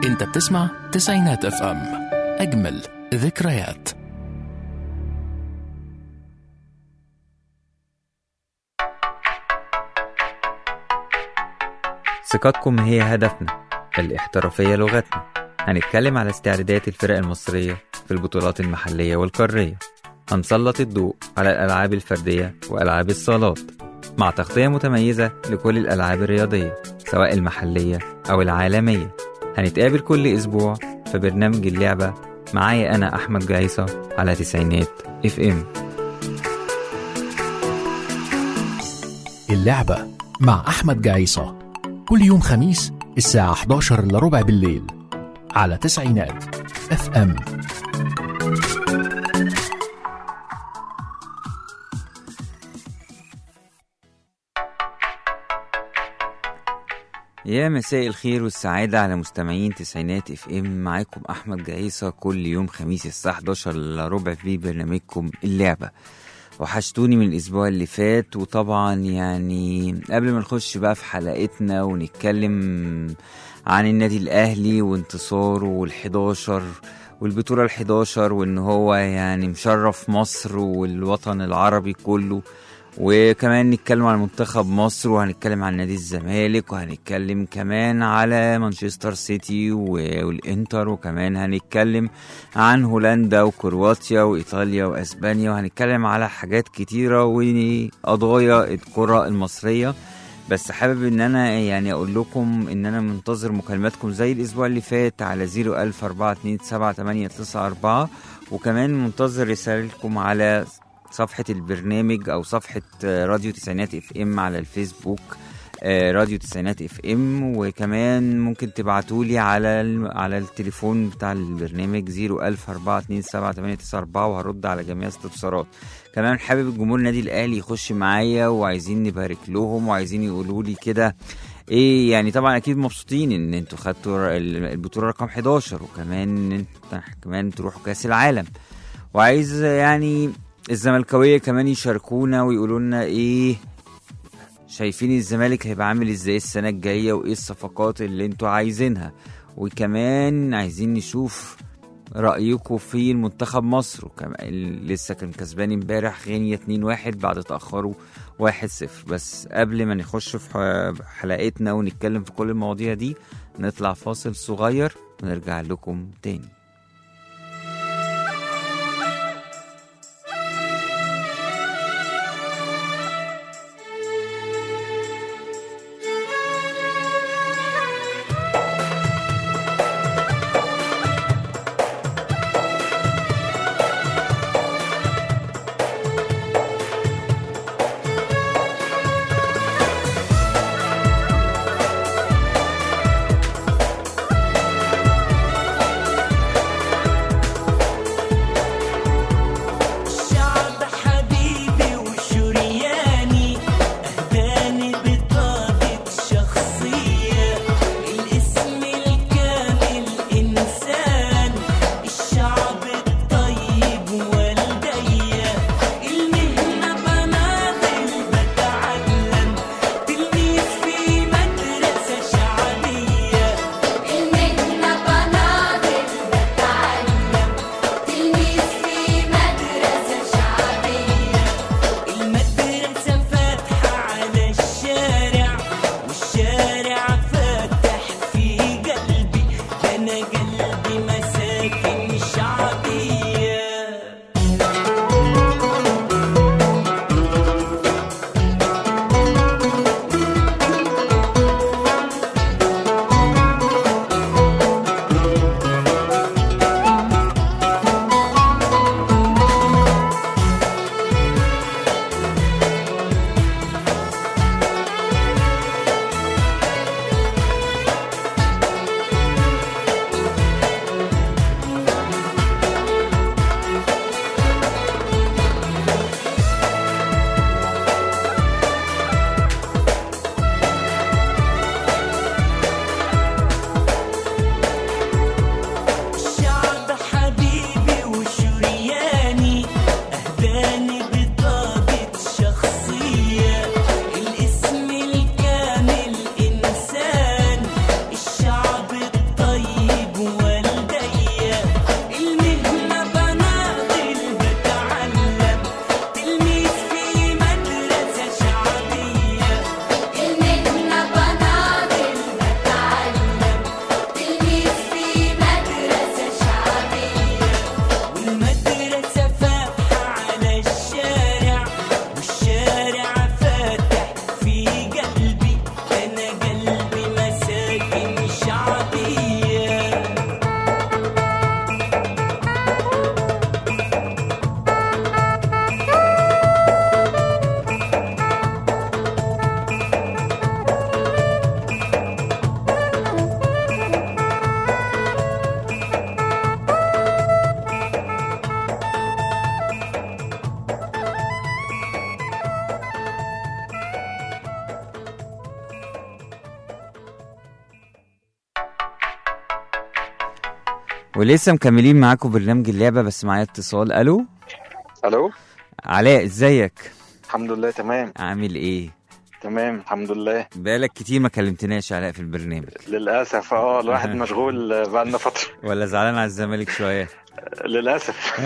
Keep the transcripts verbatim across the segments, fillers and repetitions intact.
انت بتسمع تسعينات اف ام، اجمل ذكريات. ثقتكم هي هدفنا، الاحترافية لغتنا. هنتكلم على استعدادات الفرق المصرية في البطولات المحلية والقارية. هنسلط الضوء على الألعاب الفردية وألعاب الصالات مع تغطية متميزة لكل الألعاب الرياضية سواء المحلية أو العالمية. هنتقابل كل أسبوع في برنامج اللعبة معايا أنا أحمد جعيصة على تسعينات اف ام. اللعبة مع أحمد جعيصة كل يوم خميس الساعة حداشر إلا ربع بالليل على تسعينات اف ام. يا مساء الخير والسعادة على مستمعين تسعينات اف ام. معاكم أحمد جعيصة كل يوم خميس الساعة حداشر إلا ربع في برنامجكم اللعبة. وحشتوني من الأسبوع اللي فات، وطبعا يعني قبل ما نخش بقى في حلقتنا ونتكلم عن النادي الأهلي وانتصاره والحداشر والبطولة الحداشر، وإن هو يعني مشرف مصر والوطن العربي كله، وكمان نتكلم عن منتخب مصر، وهنتكلم عن نادي الزمالك، وهنتكلم كمان على مانشستر سيتي والإنتر، وكمان هنتكلم عن هولندا وكرواتيا وإيطاليا وأسبانيا، وهنتكلم على حاجات كتيرة وقضايا الكرة المصرية. بس حابب ان انا يعني اقول لكم ان انا منتظر مكالماتكم زي الاسبوع اللي فات على زيرو ألف أربعة اتنين سبعة تمانية تسعة أربعة، وكمان منتظر رسالتكم على صفحة البرنامج او صفحة راديو تسعينات اف ام على الفيسبوك، راديو تسعينات اف ام. وكمان ممكن تبعتولي على على التليفون بتاع البرنامج زيرو ألف أربعة اتنين سبعة تمانية تسعة أربعة، وهرد على جميع استفسارات. كمان حابب الجمهور النادي الاهلي يخش معايا، وعايزين نبارك لهم، وعايزين يقولوا لي كده ايه يعني. طبعا اكيد مبسوطين ان انتوا خدتوا البطولة رقم حداشر، وكمان انت كمان تروحوا كاس العالم، وعايز يعني الزملكاويه كمان يشاركونا ويقولوا لنا ايه شايفين الزمالك هيبقى عامل ازاي السنه الجايه، وايه الصفقات اللي انتوا عايزينها. وكمان عايزين نشوف رايكم في المنتخب مصر، وكمان لسه كان كسبان امبارح غينيا اتنين واحد بعد تاخروا واحد صفر. بس قبل ما نخش في حلقتنا ونتكلم في كل المواضيع دي، نطلع فاصل صغير ونرجع لكم تاني. ولسه مكملين معاكم برنامج اللعبة، بس معايا اتصال. الو الو علاء، ازيك؟ الحمد لله تمام. عامل ايه؟ تمام الحمد لله. بقالك كتير ما كلمتناش علاء في البرنامج. للاسف اه الواحد مشغول بقالنا فتره. ولا زعلان على الزمالك شويه؟ للاسف.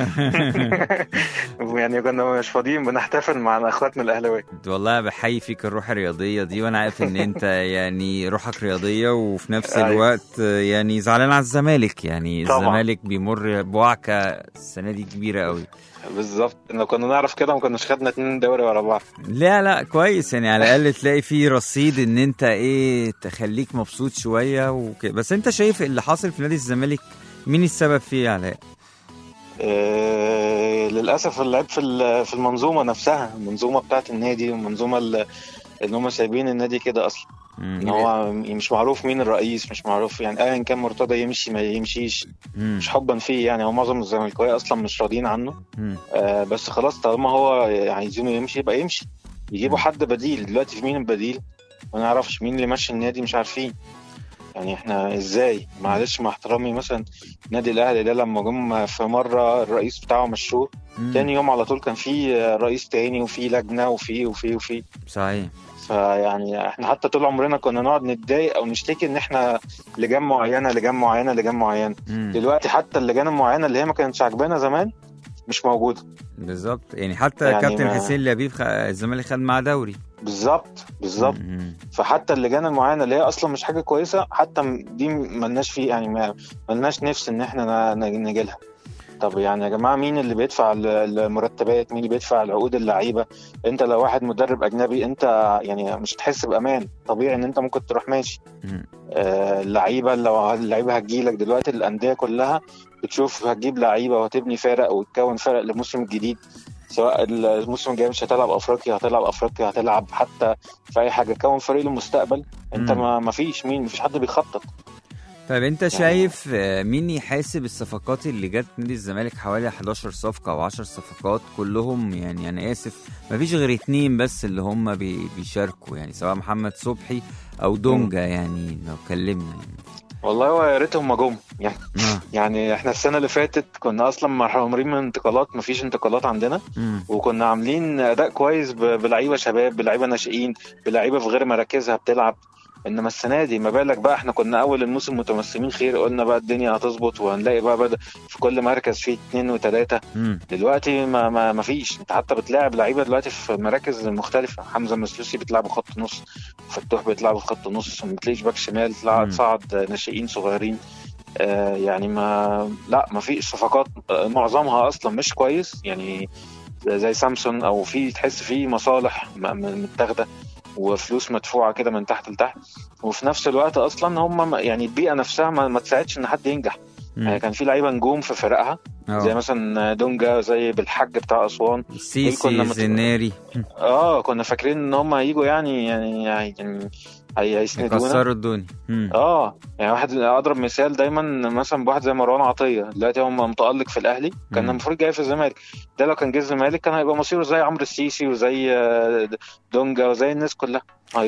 يعني كنا مش فاضيين بنحتفل مع اخواتنا الاهلاويه. والله بحيي فيك الروح الرياضيه دي، وانا عارف ان انت يعني روحك رياضيه وفي نفس الوقت يعني زعلان على الزمالك. يعني طبعا. الزمالك بيمر بوعكه السنه دي كبيره قوي. بالظبط، لو كنا نعرف كده ما كناش خدنا اتنين دوري ورا بعض. لا لا كويس، يعني على الاقل تلاقي فيه رصيد ان انت ايه تخليك مبسوط شويه وكده. بس انت شايف اللي حاصل في نادي الزمالك مين السبب فيه يا علاء؟ آه للاسف اللعب في في المنظومه نفسها، المنظومه بتاعت النادي، والمنظومه اللي هم سايبين النادي كده اصلا. ان هو مش معروف مين الرئيس، مش معروف يعني ايا كان مرتضى يمشي ما يمشيش، مم. مش حبا فيه يعني. هو معظم الزمالكاويه اصلا مش راضيين عنه. آه بس خلاص طالما هو عايزينه يمشي يبقى يمشي، يجيبوا حد بديل. دلوقتي في مين البديل؟ ما نعرفش مين اللي ماشي النادي، مش عارفين يعني. احنا ازاي؟ معلش مع احترامي، مثلا نادي الاهلي ده لما جم في مره الرئيس بتاعه مشوه، تاني يوم على طول كان في رئيس تاني وفي لجنه وفي وفي وفي صحيح. فيعني احنا حتى طول عمرنا كنا نقعد نتضايق او نشتكي ان احنا لجان معينه لجان معينه لجان معينه. دلوقتي حتى اللجان المعينه اللي هي ما كانتش عاجبانا زمان مش موجوده. بالظبط، يعني حتى يعني كابتن حسين لبيب خ... الزمالك خد معاه دوري. بالظبط بالظبط. فحتى اللجان المعينه اللي هي اصلا مش حاجه كويسه، حتى دي ملناش فيه يعني، ملناش نفس ان احنا نجي لها. طب يعني يا جماعه مين اللي بيدفع المرتبات؟ مين اللي بيدفع العقود اللعيبه؟ انت لو واحد مدرب اجنبي انت يعني مش هتحس بامان، طبيعي ان انت ممكن تروح ماشي. آه اللعيبه لو اللعيبه هتجيلك دلوقتي، الانديه كلها بتشوف هتجيب لعيبه وهتبني فرق وتكون فرق للموسم الجديد، سواء الموسم الجاي مش هتلعب افريقيا، هتلعب افريقيا، هتلعب حتى في اي حاجه، كون فريق للمستقبل. انت ما فيش مين، مفيش حد بيخطط. طيب انت شايف مين يحاسب الصفقات اللي جت نادي الزمالك؟ حوالي احداشر صفقه او عشر صفقات كلهم، يعني انا اسف مفيش غير اتنين بس اللي هم بيشاركوا، يعني سواء محمد صبحي او دونجا. يعني لو كلمنا يعني والله هو يا ريتهم ما جم يعني. آه. يعني احنا السنه اللي فاتت كنا اصلا محرومين من انتقالات، مفيش انتقالات عندنا. مم. وكنا عاملين اداء كويس بلعيبه شباب، بلعيبه ناشئين، بلعيبه في غير مراكزها بتلعب. انما السنه دي ما بالك بقى، احنا كنا اول الموسم متمسمين خير، قلنا بقى الدنيا هتظبط وهنلاقي بقى بدأ في كل مركز فيه اتنين وتلاته. دلوقتي ما, ما, ما فيش. انت حتى بتلاعب لعيبه دلوقتي في مراكز مختلفه، حمزه مسلوسي بتلعبه خط نص، فتوح بتلعبه في خط نص، ما بتلاقيش باك شمال، صعد ناشئين صغيرين. آه يعني ما لا ما فيش صفقات، معظمها اصلا مش كويس يعني، زي سامسون او في تحس فيه مصالح متاخده وفلوس مدفوعه كده من تحت لتحت. وفي نفس الوقت اصلا هم يعني البيئه نفسها ما, ما تساعدش ان حد ينجح. يعني كان في لعيبه نجوم في فرقها أوه. زي مثلا دونجا، زي بالحج بتاع اسوان، سيسي، زناري. اه كنا فاكرين ان هم هيجوا يعني يعني يعني هيسندونا يكسروا الدنيا. اه يعني واحد اضرب مثال دايما مثلا بواحد زي مروان عطيه، دلوقتي هو متالق في الاهلي، كان المفروض جاي في الزمالك. ده لو كان جه الزمالك كان هيبقى مصيره زي عمرو السيسي وزي دونجا وزي الناس كلها.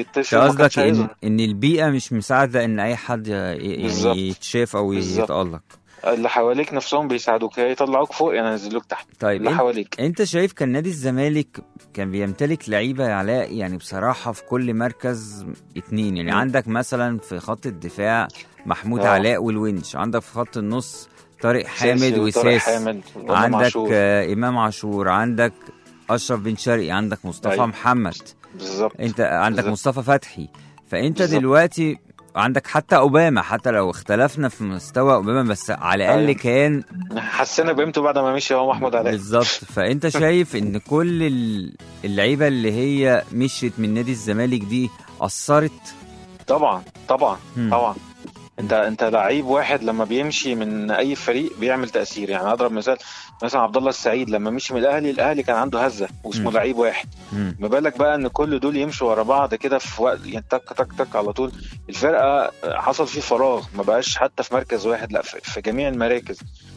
قصدك ان ان البيئه مش مساعده ان اي حد يعني يتشاف او يتالق؟ اللي حواليك نفسهم بيساعدوك، يطلعوك فوق يعني ينزلوك تحت. طيب اللي حواليك. انت شايف كان نادي الزمالك كان بيمتلك لعيبه يا علاء يعني بصراحه في كل مركز اتنين، يعني م. عندك مثلا في خط الدفاع محمود أوه. علاء والونش، عندك في خط النص طارق حامد وساس، عندك عاشور. آه امام عاشور، عندك اشرف بن شرقي، عندك مصطفى أيوه. محمد. بالظبط. انت عندك بالزبط. مصطفى فتحي. فانت بالزبط. دلوقتي عندك حتى اوباما، حتى لو اختلفنا في مستوى اوباما بس على الاقل أيوة. كان حسنا بقيمته بعد ما مشي هو محمود علاء. بالظبط. فانت شايف ان كل اللعيبه اللي هي مشيت من نادي الزمالك دي اثرت؟ طبعا طبعا م. طبعا. انت انت لعيب واحد لما بيمشي من اي فريق بيعمل تاثير. يعني اضرب مثال مثلا عبد الله السعيد لما مشي من الاهلي، الاهلي كان عنده هزه واسمه م. لعيب واحد. ما بالك بقى ان كل دول يمشوا ورا بعض كده في وقت يعني تك تك تك على طول، الفرقه حصل فيه فراغ، ما بقاش حتى في مركز واحد، لا في جميع المراكز.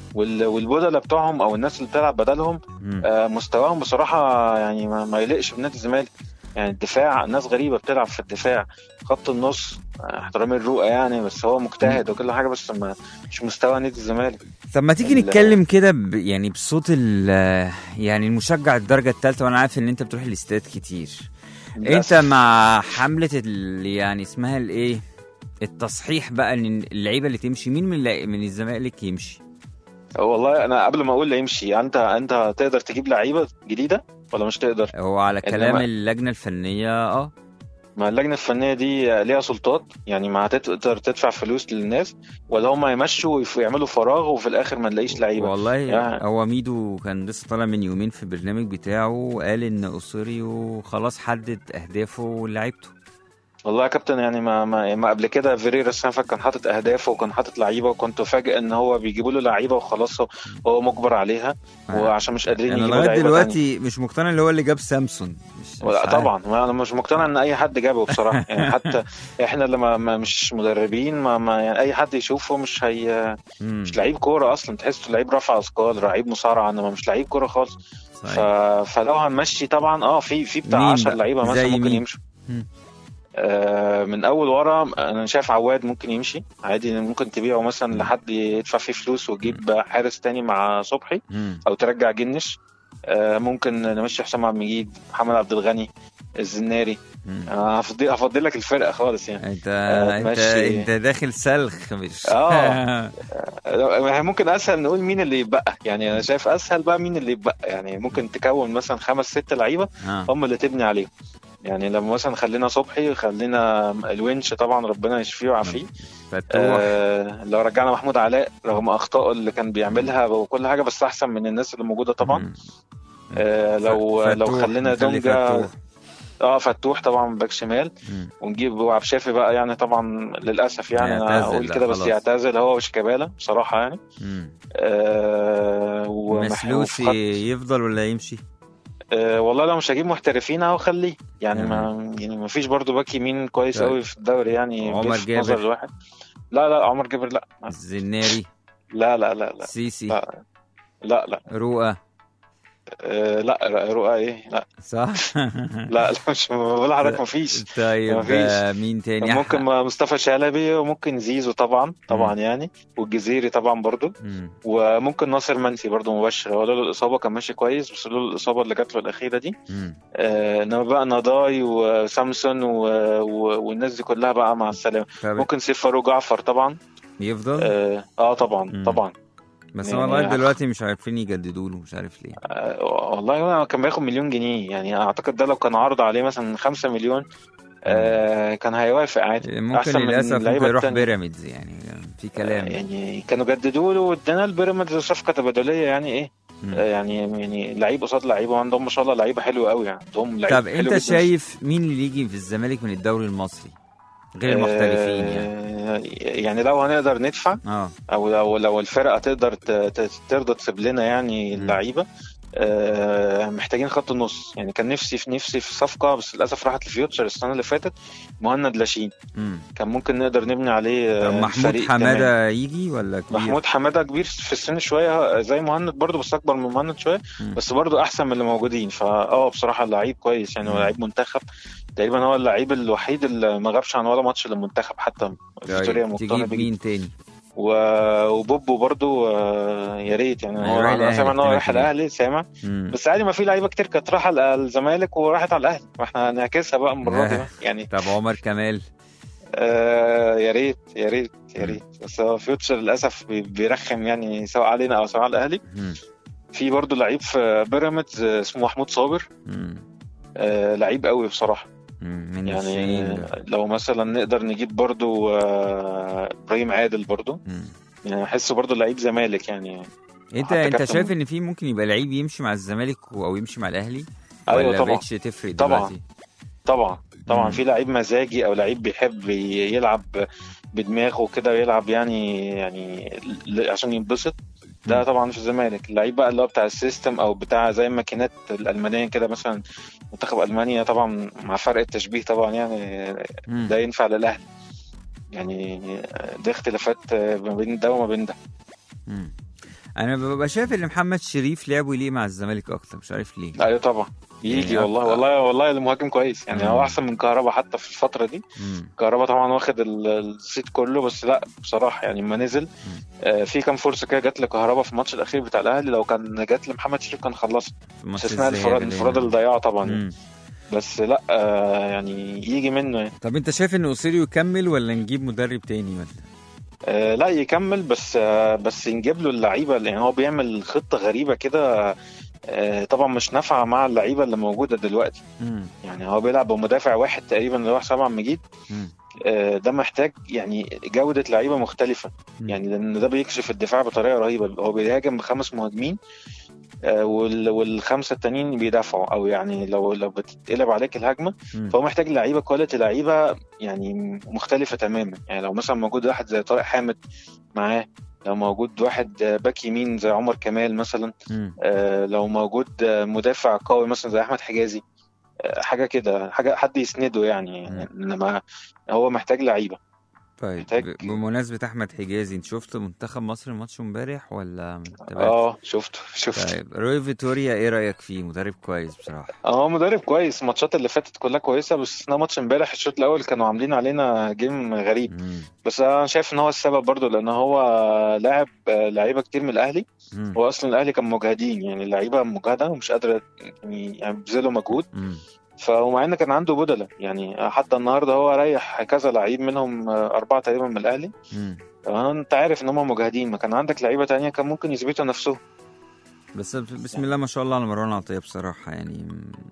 والبدله بتوعهم او الناس اللي بتلعب بدلهم آه مستواهم بصراحه يعني ما, ما يليقش بنادي الزمالك. يعني الدفاع ناس غريبه بتلعب في الدفاع، خط النص احترامي الرؤى يعني، بس هو مجتهد وكل حاجه، بس ما مش مستوى نادي الزمالك. طب ما تيجي نتكلم كده ب... يعني بصوت ال... يعني المشجع الدرجه الثالثه، وانا عارف ان انت بتروح الاستاد كتير. انت مع حمله ال... يعني اسمها الايه التصحيح بقى ان اللعيبه اللي تمشي، مين من ال... من الزمالك يمشي؟ والله انا قبل ما اقول لا يمشي، انت انت تقدر تجيب لعيبه جديده ولا مش تقدر؟ هو على كلام اللجنه الفنيه اه ما اللجنه الفنيه دي ليها سلطات، يعني ما هتقدر تدفع فلوس للناس ولا هم يمشوا ويعملوا فراغ وفي الاخر ما نلاقيش لعيبه. والله يعني هو ميدو كان لسه طالع من يومين في البرنامج بتاعه قال ان أوسوريو خلاص حدد اهدافه ولعيبته. والله يا كابتن يعني ما ما, ما قبل كده فيريرا السنفك كان حاطط اهدافه وكان حاطط لعيبه، وكنت فاجئ ان هو بيجيبوا له لعيبه وخلاص هو مجبر عليها آه. وعشان مش قادرين يعني يجيبوا لعيبه دلوقتي تاني. مش مقتنع اللي هو اللي جاب سامسون، مش, مش طبعا انا مش مقتنع ان اي حد جابه بصراحه يعني حتى احنا لما ما مش مدربين ما, ما يعني اي حد يشوفه مش هي مم. مش لعيب كوره اصلا، تحسه لعيب رفع اثقال، لعيب مصارعه، انما مش لعيب كوره خالص. ف... فلو هنمشي طبعا اه في في بتاع عشرة لعيبه مثلا ممكن يمشوا من اول ورا. انا شايف عواد ممكن يمشي عادي، ممكن تبيعه مثلا لحد يدفع فيه فلوس وتجيب حارس تاني مع صبحي او ترجع جنش. ممكن نمشي حسام عبد المجيد، محمد عبد الغني، الزناري. هفضل هفضل لك الفرقه خالص يعني. انت انت انت داخل سلخ مش اه ممكن اسهل نقول مين اللي يبقى، يعني انا شايف اسهل بقى مين اللي يبقى، يعني ممكن تكون مثلا خمس ست لعيبه هم اللي تبني عليهم. يعني لما مثلا خلينا صبحي، خلينا الونش طبعا ربنا يشفيه ويعافيه، آه لو رجعنا محمود علاء رغم اخطائه اللي كان بيعملها وكل حاجه بس احسن من الناس اللي موجوده طبعا. آه لو لو خلينا دونجا اه فتوح طبعا باك شمال، ونجيب عبد الشافي بقى يعني طبعا للاسف يعني انا اقول كده بس يعتزل هو وشيكابالا بصراحه يعني. آه ومسلوسي يفضل ولا يمشي؟ أه والله لو مش هجيب محترفين اهو خليه يعني مم. ما يعني ما فيش برضو باك يمين كويس قوي في الدوري يعني. عمر جابر الواحد لا لا عمر جابر لا. الزناري لا لا لا لا سيسي لا لا, لا. رؤى أه لا رؤى ايه لا صح لا لا مش ولا حضرتك مفيش. طيب مفيش. مين تاني؟ ممكن مصطفى شلبي وممكن زيزو طبعا طبعا مم. يعني والجزيري طبعا برضو مم. وممكن ناصر منسي برضو مبشر، هو له الاصابه كان ماشي كويس بس له الاصابه اللي جات له الاخيره دي. آه انما بقى نضاي وسامسون و... و... والناس دي كلها بقى مع السلامه. ممكن سيف فاروق جعفر طبعا يفضل اه, آه طبعا مم. طبعا بس يعني والله دلوقتي مش عارفين يجددوا له، مش عارف ليه. آه والله كان بياخد مليون جنيه يعني، اعتقد ده لو كان عرض عليه مثلا خمسة مليون آه كان هيوافق عادي. ممكن للاسف ممكن يروح بيراميدز يعني في كلام آه يعني كانوا جددوا له وادانا البيراميدز صفقه تبادليه يعني ايه آه يعني يعني لعيب قصاد لعيب، وعندهم ما شاء الله لعيبه حلوه قوي يعني عندهم لعيبه. طب انت شايف مين اللي يجي في الزمالك من الدوري المصري غير المحترفين يعني؟ يعني لو هنقدر ندفع آه. او لو لو الفرقه تقدر ترضى تسيب لنا يعني اللعيبه آه محتاجين خط النص يعني. كان نفسي في نفسي في صفقه بس للاسف راحت لفيوتشر السنه اللي فاتت، مهند لاشين مم. كان ممكن نقدر نبني عليه. محمود حماده يجي ولا كبير؟ محمود حماده كبير في السن شويه زي مهند برضو بس اكبر من مهند شويه مم. بس برضو احسن من اللي موجودين. فاه بصراحه لعيب كويس يعني، هو لعيب منتخب تقريبا، هو اللعيب الوحيد اللي ما غابش عن ولا ماتش للمنتخب حتى. فيتوريا مقتنع بيه. مين تاني؟ وبوبو برضو يا ريت يعني. هو انا سامع ان هو راح الاهلي سامع مم. بس عادي ما في لعيبه كتير كانت رايحه الزمالك وراحت على الاهلي، واحنا نعكسها بقى المره دي يعني. طب عمر كمال آه يا ريت يا ريت يا ريت بس هو فيوتشر للاسف بيرخم يعني سواء علينا او سواء على الاهلي. مم. في برضو لعيب في بيراميدز اسمه محمود صابر آه لعيب قوي بصراحه من يعني الشيء. لو مثلا نقدر نجيب برضو ابراهيم عادل برضو مم. يعني احسه برضو لعيب زمالك يعني. انت انت شايف ان في ممكن يبقى لعيب يمشي مع الزمالك او يمشي مع الاهلي؟ أيوة ولا طبعا بقتش تفرق طبعا دلوقتي؟ طبعا طبعا في لعيب مزاجي او لعيب بيحب يلعب بدماغه كده ويلعب يعني يعني عشان ينبسط، ده طبعا في الزمالك. اللعيب بقى اللي هو بتاع السيستم او بتاع زي الماكينات الالمانيه كده مثلا منتخب المانيا طبعا مع فرق التشبيه طبعا يعني مم. ده ينفع للاهلي يعني. دي اختلافات ما بين ده وما بين ده. مم. انا ببقى شايف ان محمد شريف لعبه ليه مع الزمالك اكتر، مش عارف ليه. ايوه طبعا يجي يعني والله والله والله المهاجم كويس يعني. مم. هو احسن من كهربا حتى في الفتره دي. كهربا طبعا واخد الصيت كله، بس لا بصراحه يعني ما نزل آه في كام فرصه كده جت لكهربا في الماتش الاخير بتاع الاهلي، لو كان جت لمحمد شريف كان خلصها، استثناء الانفراد الانفراد اللي ضيعه طبعا. مم. بس لا آه يعني يجي منه يعني. طب انت شايف ان اوسيريو يكمل ولا نجيب مدرب تاني ولا؟ آه لا يكمل، بس آه بس نجيب له اللعيبه، يعني هو بيعمل خطه غريبه كده آه طبعا مش نافعه مع اللعيبه اللي موجوده دلوقتي. مم. يعني هو بيلعب بمدافع واحد تقريبا اللي هو حسام عبد المجيد. آه ده محتاج يعني جوده لعيبه مختلفه. مم. يعني لان ده بيكشف الدفاع بطريقه رهيبه. هو بيهاجم بخمس مهاجمين آه والخمسه التانيين بيدافعوا، او يعني لو لو بتتقلب عليك الهجمه. مم. فهو محتاج لعيبه كواليتي، لعيبه يعني مختلفه تماما. يعني لو مثلا موجود واحد زي طارق حامد معاه، لو موجود واحد باك يمين زي عمر كمال مثلا، آه لو موجود مدافع قوي مثلا زي احمد حجازي، آه حاجه كده، حاجه حد يسنده يعني, يعني انما هو محتاج لعيبه. طيب محتاج... بمناسبة احمد حجازي، انت شفت منتخب مصر الماتش امبارح ولا؟ اه شفته شفت طيب روي فيتوريا ايه رايك فيه؟ مدرب كويس بصراحه. اه مدرب كويس. الماتشات اللي فاتت كلها كويسه، بس احنا ماتش امبارح الشوط الاول كانوا عاملين علينا جيم غريب. مم. بس انا شايف ان هو السبب برضو، لان هو لاعب لعيبه كتير من الاهلي. مم. هو اصلا الاهلي كان مجهدين، يعني اللعيبه مجهده ومش قادره يعني يبذلوا مجهود. فمع ان كان عنده بدله، يعني حتى النهارده هو ريح كذا لعيب منهم اربعه تقريبا من الاهلي. انت عارف ان هم مجهدين، ما كان عندك لعيبه تانية كان ممكن يثبتوا نفسهم. بس بسم الله ما شاء الله على مروان عطية بصراحة يعني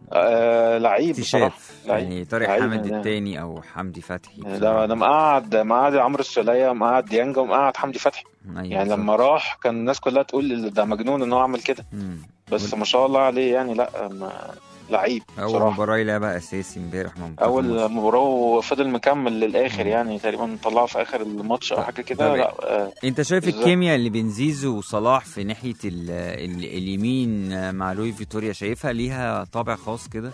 آه لعيب بصراحة. يعني طارق حامد يعني. التاني او حمدي فتحي لا انا مقعد مقعد عمرو السولية، مقعد ديانجا، ومقعد حمدي فتحي. أيوة يعني بالزبط. لما راح كان الناس كلها تقول ده مجنون ان هو عمل كده، بس ما شاء الله عليه يعني. لا ما لعيب اول مباراه يلعبها اساسي امبارح. اول مباراه وفضل مكمل للاخر. مم. يعني تقريبا طلعه في اخر الماتش او حاجه كده. لا آه انت شايف الكيمياء اللي بين زيزو وصلاح في ناحيه ال ال اليمين مع لوي فيتوريا، شايفها ليها طابع خاص كده؟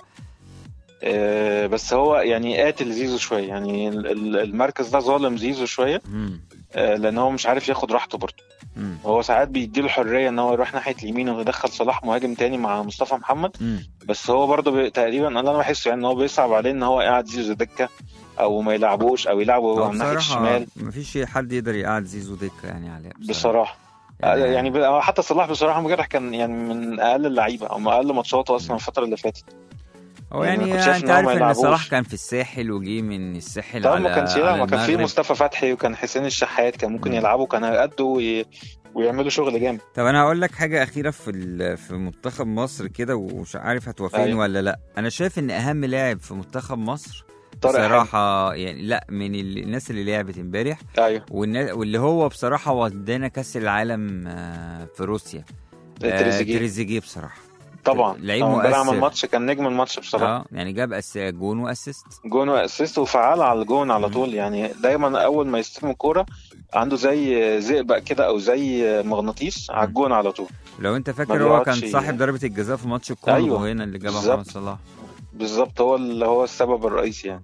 آه بس هو يعني قاتل زيزو شويه، يعني المركز ده ظالم زيزو شويه. آه لان هو مش عارف ياخد راحته برضه. مم. هو ساعات بيديله حريه ان هو يروح ناحيه اليمين ويدخل صلاح مهاجم تاني مع مصطفى محمد. مم. بس هو برضه بي... تقريبا انا بحسه يعني ان هو بيصعب عليه ان هو قاعد زيزو دكه، او ما يلعبوش، او يلعبوا على ناحيه الشمال. مفيش حد يقدر يقعد زيزو دكه يعني عليه بصراحه, بصراحة. يعني, يعني حتى صلاح بصراحه امبارح كان يعني من اقل اللعيبه او من اقل ماتشاته اصلا الفتره اللي فاتت. هو يعني, يعني انت عارف ان صلاح كان في الساحل وجي من الساحل على ما كانش ما كان في مصطفى فتحي وكان حسين الشحات، كان ممكن يلعبوا، كان هيقدوا وي... ويعملوا شغل جامد. طب انا هقول لك حاجه اخيره في في منتخب مصر كده، ومش عارف هتوافقني أيوة. ولا لا. انا شايف ان اهم لاعب في منتخب مصر بصراحه يعني لا من الناس اللي لعبت امبارح. ايوه واللي هو بصراحه ودانا كاس العالم في روسيا، تريزيجيه. تريزيجيه بصراحه طبعا لعيب مؤثر. عمل ماتش كان نجم الماتش بصراحه. اه يعني جاب أس... جون واسيست جون واسيست وفعال على الجون على طول. يعني دايما اول ما يستلم الكوره عنده زي زئبق كده او زي مغناطيس على الجون على طول. لو انت فاكر هو كان صاحب ضربه الجزاء في ماتش الكونغو. أيوة. هنا اللي جابها محمد صلاح بالظبط، هو اللي هو السبب الرئيسي يعني.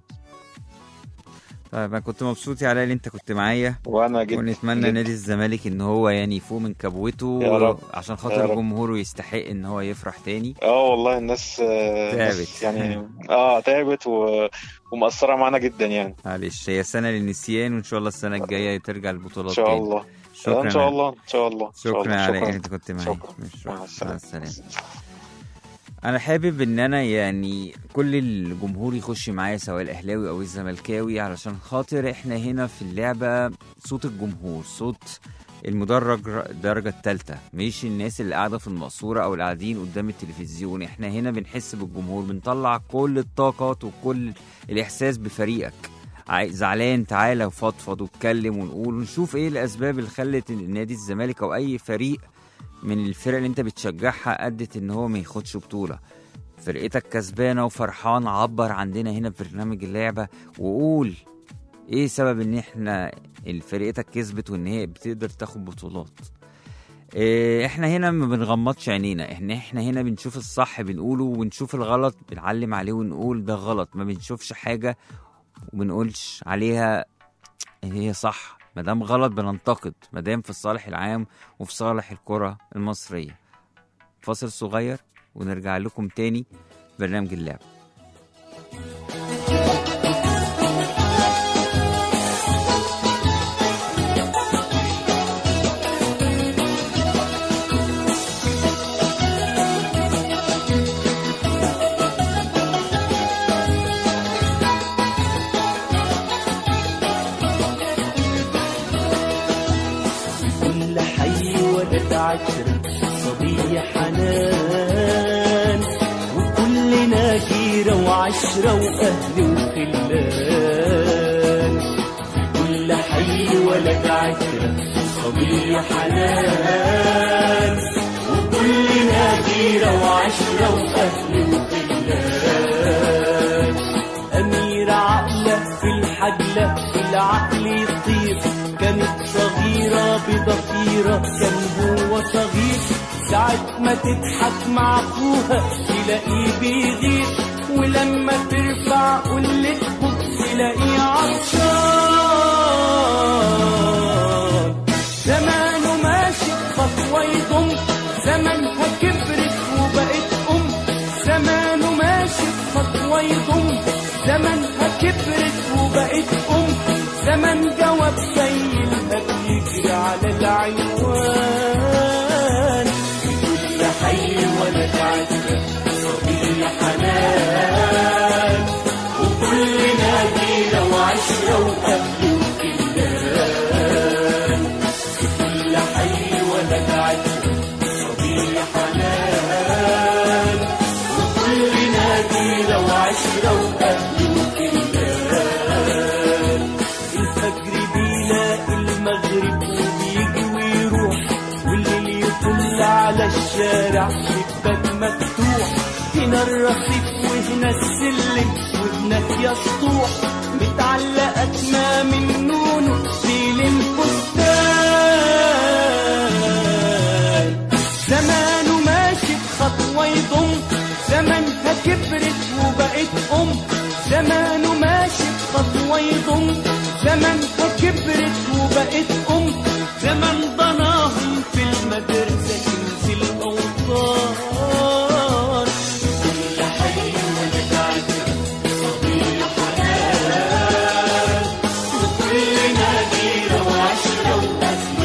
طيب انا كنت مبسوط يا علاء اللي انت كنت معايا، وانا جدا ونتمنى جد. نادي الزمالك ان هو يعني يفوق من كبوته يا رب. عشان خاطر جمهوره يستحق ان هو يفرح تاني. اه والله الناس تعبت يعني اه تعبت و... ومأثرة معانا جدا يعني. معلش هي سنة للنسيان، وان شاء الله السنة الجاية ترجع البطولات ان شاء الله. شكرا ان شاء الله ان شاء الله. شكرا على انت كنت معايا. مع السلامة. انا حابب ان انا يعني كل الجمهور يخش معايا سواء الاهلاوي او الزملكاوي، علشان خاطر احنا هنا في اللعبه صوت الجمهور، صوت المدرج الدرجه الثالثه، مش الناس اللي قاعده في المقصوره او اللي قاعدين قدام التلفزيون. احنا هنا بنحس بالجمهور، بنطلع كل الطاقات وكل الاحساس بفريقك. زعلان تعالى وفضفض واتكلم ونقول ونشوف ايه الاسباب اللي خلت نادي الزمالك او اي فريق من الفرق اللي انت بتشجعها ادت ان هو ما ياخدش بطوله. فرقتك كسبانه وفرحان، عبر عندنا هنا في برنامج اللعبه وقول ايه سبب ان احنا فرقتك كسبت وان هي بتقدر تاخد بطولات. اه احنا هنا ما بنغمضش عينينا، احنا احنا هنا بنشوف الصح بنقوله، ونشوف الغلط بنعلم عليه ونقول ده غلط. ما بنشوفش حاجه وبنقولش عليها هي صح. مادام غلط بننتقد، مادام في الصالح العام وفي صالح الكرة المصرية. فاصل صغير ونرجع لكم تاني برنامج اللعب. عشرة صبية حنان وكلنا جيرة وعشرة وأهل وخلان. كل حي ولد عشرة صبية حنان وكلنا جيرة وعشرة وأهل وخلان. أميرة عقلة في الحجلة العقل يطير، كانت صغيرة بضفيرة كان هو صغير، ساعة ما تضحك مع أخوها تلاقيه بيغير، ولما ترفع قلتهم تلاقيه عطشان. زمانه ماشي خطوة يضم، زمانها كبرت وبقت أم. زمانه ماشي خطوة يضم، زمانها كبرت وبقت أم. زمن جواب زي الهب يجري على العنوان. كل حي ولد عشرة صبية حنان وكلنا جيرة وعشرة وأهل وخلان. كل حي ولد عشرة صبية حنان وكلنا جيرة وعشرة وأهل وخلان. الفجر بيلاقي المغرب وبيجي ويروح، والليل يطل على الشارع شباك مفتوح. هنا الرصيف وهنا السلم وهناك يا سطوح، متعلقة أكمام النون في الفستان. زمانه ماشي بخطوة يضم، زمانها كبرت وبقت أم. زمانه ماشي بخطوة يضم، زمانها كبرت وبقت أم. زمن ضناهم في المدرسة كنز الأوطان. كل حي ولد عشرة صبية حنان وكلنا جيرة وعشرة وأهل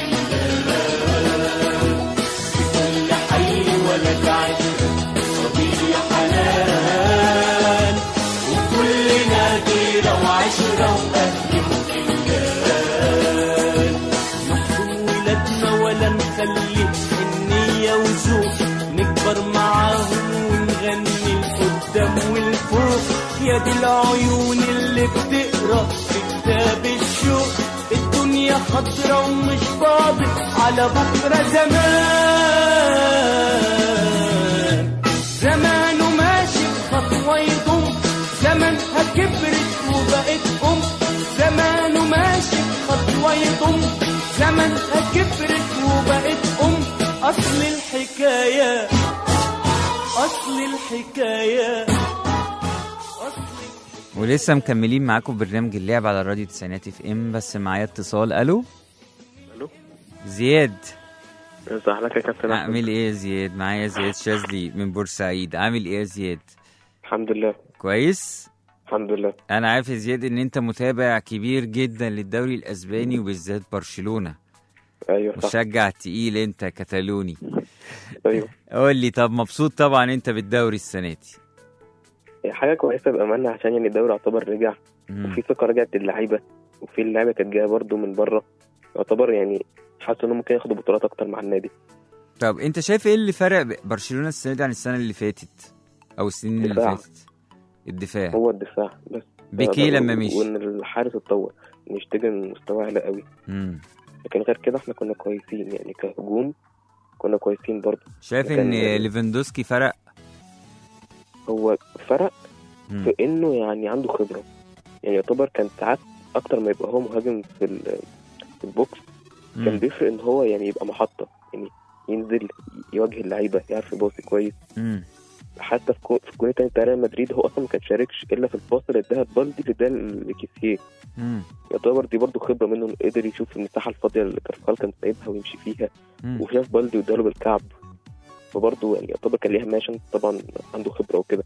وخلان. كل حي ولد عشرة صبية حنان وكلنا جيرة وعشرة وأهل وخلان. نحضن ولادنا ولا نخلي النية وذوق، نكبر معاهم ونغني القدام والفوق. يا دي العيون اللي بتقرا في كتاب الشوق، الدنيا خضرا ومش فاضي على بكرة زمان. زمانه ماشي بخطوة يضم، زمانها كبرت وبقت أم. زمانه ماشي بخطوة يضم، زمانها كبرت وبقت أم. أصل الحكاية أصل الحكاية أصل. ولسه مكملين معاكم برنامج اللعب على الراديو تسعينات اف ام، بس معايا اتصال. الو الو زياد، ازي حضرتك يا كابتن؟ عامل ايه يا زياد؟ معايا زياد شاذلي من بورسعيد. عامل ايه يا زياد؟ الحمد لله كويس الحمد لله. انا عارف يا زياد ان انت متابع كبير جدا للدوري الاسباني وبالذات برشلونة. ايوه صح. مشجع تقيل انت كتالوني. ايوه قول لي، طب مبسوط طبعا انت بالدوري السنة دي؟ هي حاجه كويسه بامانه، عشان يعني الدوري يعتبر رجع مم. وفي ثقه رجعت للعيبه، وفي اللعيبه كانت جايه برده من بره، يعتبر يعني حاسس انهم ممكن ياخدوا بطولات اكتر مع النادي. طب انت شايف ايه اللي فرق برشلونة السنة دي عن السنة اللي فاتت او السنين اللي الدفاع. فاتت؟ الدفاع. هو الدفاع بس. بيكيه لما مشي، وان الحارس اتطور، مش تيجي مستواه عالي قوي. امم لكن غير كده احنا كنا كويسين، يعني كهجوم كنا كويسين برضه. شايف ان ليفاندوسكي فرق؟ هو فرق مم. في انه يعني عنده خبره، يعني يعتبر كان ساعات اكتر ما يبقى هو مهاجم في في البوكس، مم. كان بيفرق ان هو يعني يبقى محطه، يعني ينزل يواجه اللعيبه، يعرف يباصي كويس. مم. حتى في كو... في الجون التاني بتاع ريال مدريد هو اصلا ما كانش شاركش الا في الفاصل اللي اداها بالدي اللي اداها لكيسيه. مم. يعتبر دي برضو خبره منه، إنه قدر يشوف المساحه الفاضيه اللي كارفال كان سايبها ويمشي فيها، مم. وشاف بالدي واداله بالكعب. فبرضه يعني يعتبر كان ليها ماشن طبعا عنده خبره وكده.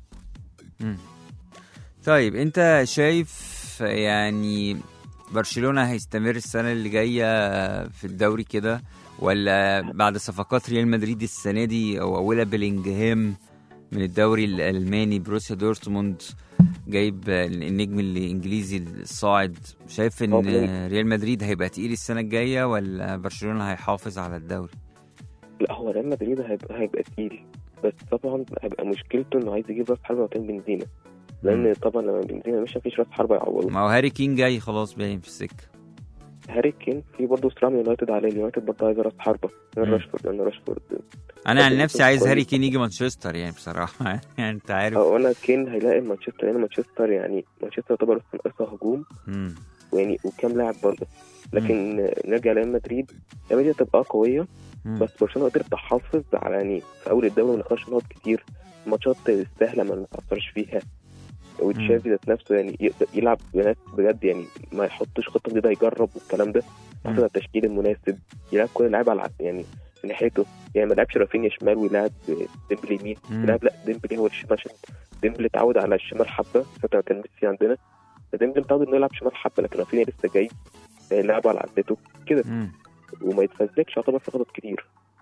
طيب انت شايف يعني برشلونة هيستمر السنة اللي جاية في الدوري كده، ولا بعد صفقات ريال مدريد السنة دي او اولها بلينجهام من الدوري الالماني بروسيا دورتموند جايب النجم الانجليزي الصاعد، شايف ان ريال مدريد هيبقى تقيل السنة الجاية ولا برشلونة هيحافظ على الدوري؟ لا هو ريال مدريد هيبقى هيبقى تقيل، بس طبعا هيبقى مشكلته انه عايز يجيب راس حربة وتاني بنزيما، لان طبعا لما بنزيما مش مفيش راس حربة يعوضه. ما هو هاري كين جاي خلاص باين في السكة. هاري كين في برضه صراع من يونايتد عليه، اليونايتد برضه عايز راس حربة غير راشفورد، لان راشفورد انا عن نفسي عايز هاري كين يجي مانشستر يعني بصراحة يعني انت عارف. اه انا كين هيلاقي مانشستر، يعني مانشستر يعني مانشستر يعتبر ناقصها هجوم ويعني وكام لاعب برضه، لكن مم. نرجع لريال مدريد، ريال مدريد تبقى قوية مم. بس برشلونة قدرت تحافظ على يعني في اول الدوري ما نخش نقط كتير، ماتشات سهلة ما نتأثرش فيها، وتشافي ذات نفسه يعني يلعب بناس بجد، يعني ما يحطش خطة جديدة يجرب والكلام ده، يحط التشكيل المناسب، يلعب كل لاعب على يعني في ناحيته، يعني ما لعبش رافينيا شمال ويلعب ديمبلي يمين، يلعب لا ديمبلي هو الشمال عشان ديمبلي اتعود على الشمال حبة، فترة كان ميسي عندنا فديمبلي متعود انه يلعب شمال حبة، لكن رافينيا لسه جاي يلعب على عدته كده وما يتفزلكش يعتبر في خطط كتير.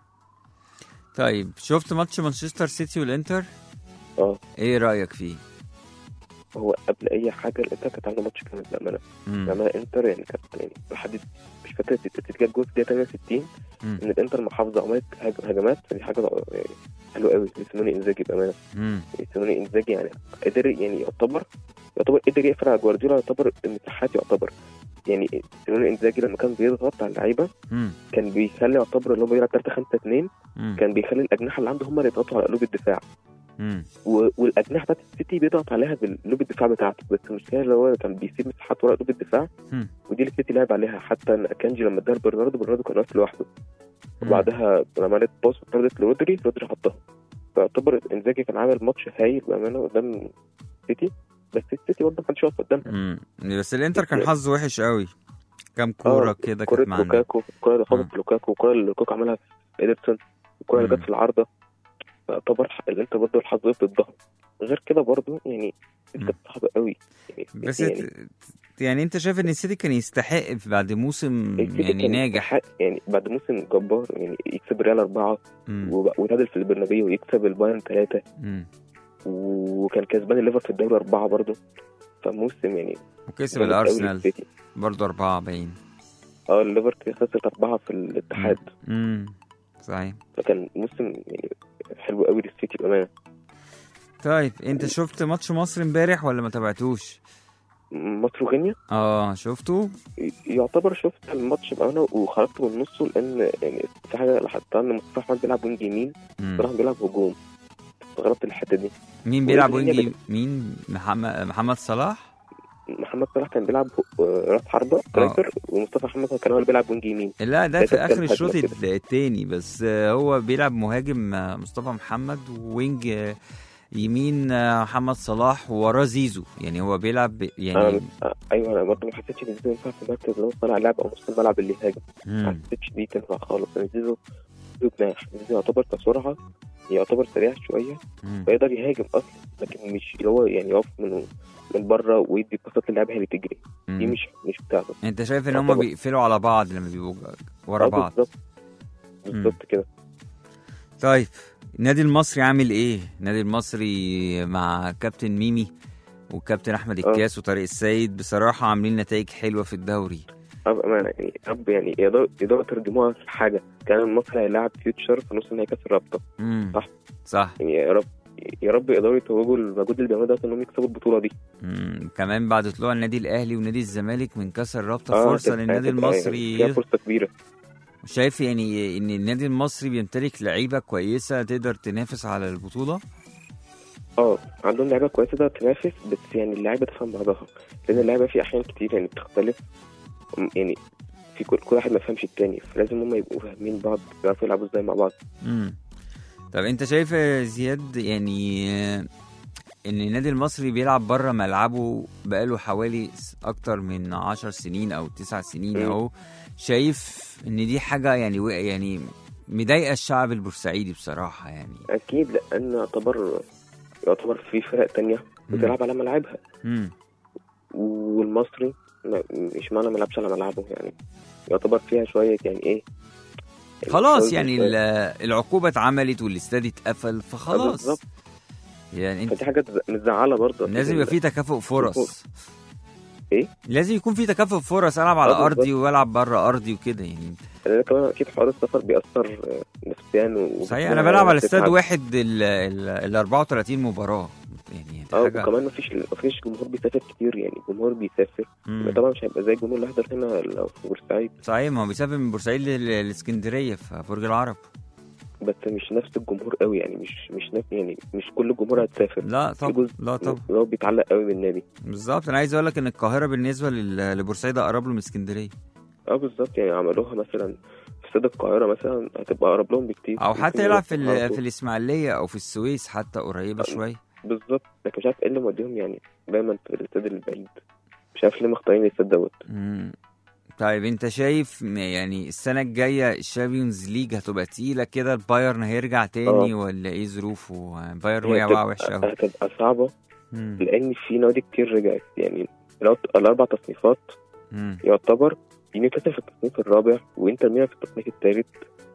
طيب شفت ماتش مانشستر سيتي والانتر؟ اه ايه رأيك فيه؟ هو قبل اي حاجه الانتر كانت عامله ماتش كامل بامانه، بامانه الانتر يعني كانت يعني لحد مش فاكر النتيجه الجول في ثمانية وستين ان الانتر محافظه عملت هجمات، دي حاجه يعني حلوه قوي. سيموني انزاجي بامانه، سيموني انزاجي يعني قدر يعني يعتبر يعتبر قدر يقفل على جوارديولا، يعتبر المساحات يعتبر يعني سيموني انزاجي لما كان بيضغط على اللعيبه كان بيخلي يعتبر اللي هو بيلعب ثلاثة خمسة اثنين كان بيخلي الاجنحه اللي عنده هم اللي يضغطوا على قلوب الدفاع، والاجنحه بتاعت السيتي بيضغط عليها بالقلوب الدفاع بتاعته، بس المشكله اللي هو كان بيسيب مساحات ورا قلوب الدفاع مم. ودي اللي السيتي لعب عليها، حتى كانجي لما اداها برناردو برناردو كان واقف لوحده وبعدها عملت باص وطردت لرودري رودري حطها، فاعتبر انزاجي كان عامل ماتش هايل بامانه قدام السيتي، بس السيتي برضه ما كانش واقف قدامها. بس الانتر كان حظه وحش قوي، كام كوره آه كده كانت معانا، لوكاكو الكوره اللي خبطت لوكاكو والكوره اللي لوكاكو عملها في إيدرسون والكوره اللي جت في العارضه، فاعتبر الانتر برضه الحظ ضدها. غير كده برضه يعني كانت صعبه قوي يعني، بس يعني, يعني انت شايف ان السيتي كان يستحق بعد موسم يعني ناجح، يعني بعد موسم جبار يعني يكسب ريال أربعة ويتعادل في البرنابيو ويكسب البايرن ثلاثة وكان كسبان الليفر في الدوري أربعة برضه، فموسم يعني وكسب الارسنال برضه أربعة باين، اه الليفر خسرت أربعة في الاتحاد امم صحيح، فكان موسم يعني حلو قوي للسيتي بأمانة. طيب انت شفت ماتش مصر امبارح ولا ما تابعتوش؟ مصر وغينيا؟ اه شفته؟ يعتبر شفت الماتش بأمانة وخرجت من نصه، لأن يعني في حاجة لاحظتها إن مصطفى أحمد بيلعب وينج يمين صراحة بيلعب هجوم، استغربت الحتة دي. مين بيلعب وينج بي... مين؟ محمد محمد صلاح؟ محمد صلاح كان بيلعب راس حربة سترايكر ومصطفى محمد كان هو اللي بيلعب وينج يمين. لا ده في اخر الشوط الثاني، بس هو بيلعب مهاجم مصطفى محمد ووينج يمين محمد صلاح ووراه زيزو، يعني هو بيلعب يعني آه ايوه انا برضه ما حسيتش ان زيزو ينفع في مركز اللي هو طالع لاعب او نص الملعب اللي يهاجم، ما حسيتش دي تنفع خالص. يعني زيزو زيزو جناح، زيزو يعتبر كسرعه يعتبر سريع شويه فيقدر يهاجم اصلا، لكن مش اللي هو يعني يقف من من بره ويدي باصات للعيبه اللي تجري، دي مش مش بتاعته. انت شايف ان هم بيقفلوا على بعض لما بيبقوا ورا بعض؟ بالظبط بالظبط كده. طيب النادي المصري عامل ايه؟ النادي المصري مع كابتن ميمي وكابتن احمد الكاس وطارق السيد بصراحه عاملين نتائج حلوه في الدوري. اب امانه يعني اب يعني يقدروا يقدروا يترجموها في حاجه، كان المصري هيلاعب فيوتشر في نص نهائي كاس الرابطه صح صح يعني يا رب يا رب يقدروا يتوجوا المجهود اللي بيعملوه ده انهم يكسبوا البطوله دي. امم كمان بعد طلوع النادي الاهلي ونادي الزمالك من كاس الرابطه آه فرصه للنادي المصري، يعني فرصه كبيره. شايف يعني ان النادي المصري بيمتلك لعيبه كويسه تقدر تنافس على البطوله؟ اه عندهم لعيبه كويسه تقدر تنافس، بس يعني اللعيبه تفهم بعضها، لان اللعيبه في احيان كتير يعني بتختلف، يعني في كل, كل واحد ما يفهمش التاني، فلازم هم يبقوا فاهمين بعض يعرفوا يلعبوا ازاي مع بعض. امم طب انت شايف زياد يعني ان النادي المصري بيلعب بره ملعبه بقاله حوالي اكتر من عشر سنين او تسع سنين اهو، شايف ان دي حاجه يعني يعني مضايقه الشعب البورسعيدي بصراحه يعني. اكيد، لان يعتبر يعتبر في فرق تانية بتلعب على ملعبها. امم والمصري مش معنى ما لعبش على ملعبه، يعني يعتبر فيها شويه يعني ايه خلاص يعني العقوبه اتعملت والاستاد اتقفل فخلاص يعني انت فدي حاجه متزعله برضه. لازم يبقى في تكافؤ فرص. ايه لازم يكون في تكافؤ فرص، العب على ارضي والعب بره ارضي وكده يعني. انا كمان اكيد حوار السفر بيأثر نفسيا و... صحيح. انا بلعب على استاد واحد ال ال أربعة وثلاثين مباراه يعني اه حاجة... وكمان مفيش مفيش جمهور بيسافر كتير، يعني جمهور بيسافر طبعا مش هيبقى زي الجمهور اللي حضر هنا لو في بورسعيد. صحيح، ما هو بيسافر من بورسعيد للاسكندريه في برج العرب، بس مش نفس الجمهور قوي يعني، مش مش نفس يعني مش كل الجمهور هتسافر. لا طبعا لا طبعا هو بيتعلق قوي بالنادي. بالظبط. انا عايز اقول لك ان القاهره بالنسبه لبورسعيد اقرب له من اسكندريه. اه بالظبط، يعني عملوها مثلا في استاد القاهره مثلا هتبقى اقرب لهم بكتير، او حتى يلعب في في الاسماعيليه او في السويس حتى قريبه شويه. بالظبط، لكن مش عارف ايه اللي موديهم يعني دايما في الاستاد البعيد، مش عارف ليه مختارين الاستاد دوت. طيب انت شايف يعني السنه الجايه الشامبيونز ليج هتبقى تقيله كده، البايرن هيرجع تاني أوه. ولا ايه ظروفه؟ بايرن وقع بقى وحشه قوي. هتبقى صعبه مم. لان في نوادي كتير رجعت، يعني الاربع تصنيفات مم. يعتبر نيوكاسل في التصنيف الرابع وانتر ميلان في التصنيف الثالث،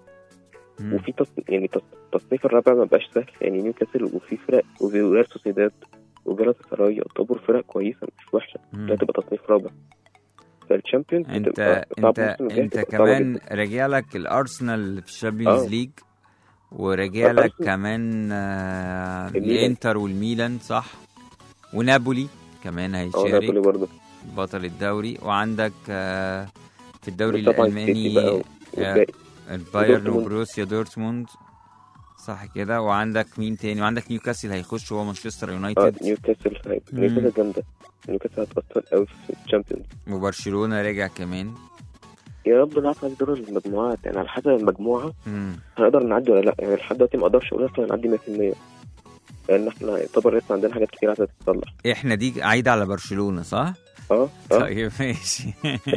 وفي تصنيف يعني التصنيف الرابع ما بقاش سهل، يعني نيوكاسل وفي فرق وريال سوسيداد وجالاتا سراي يعتبر فرق كويسه مش وحشه، لا تبقى تصنيف رابع. فالشامبيونز انت انت انت كمان راجع لك الارسنال في الشامبيونز ليج، وراجع لك كمان آه الانتر والميلان صح، ونابولي كمان هيشارك نابولي برضه بطل الدوري، وعندك آه في الدوري الالماني آه البايرن وبروسيا دورتموند صح كده، وعندك مين تاني؟ وعندك نيوكاسل هيخش هو مانشستر يونايتد. اه نيوكاسل هي نيوكاسل جامده، نيوكاسل هتأثر قوي في الشامبيونز. وبرشلونه راجع كمان. يا رب نعرف نعدي دور المجموعات، يعني على حسب المجموعه مم. هنقدر نعدي ولا لا، يعني لحد دلوقتي ما اقدرش اقول اصلا نعدي مية في المية، لان احنا يعتبر لسه عندنا حاجات كتير عايزه تتصلح. احنا دي عايده على برشلونه صح؟ اه طيب ماشي.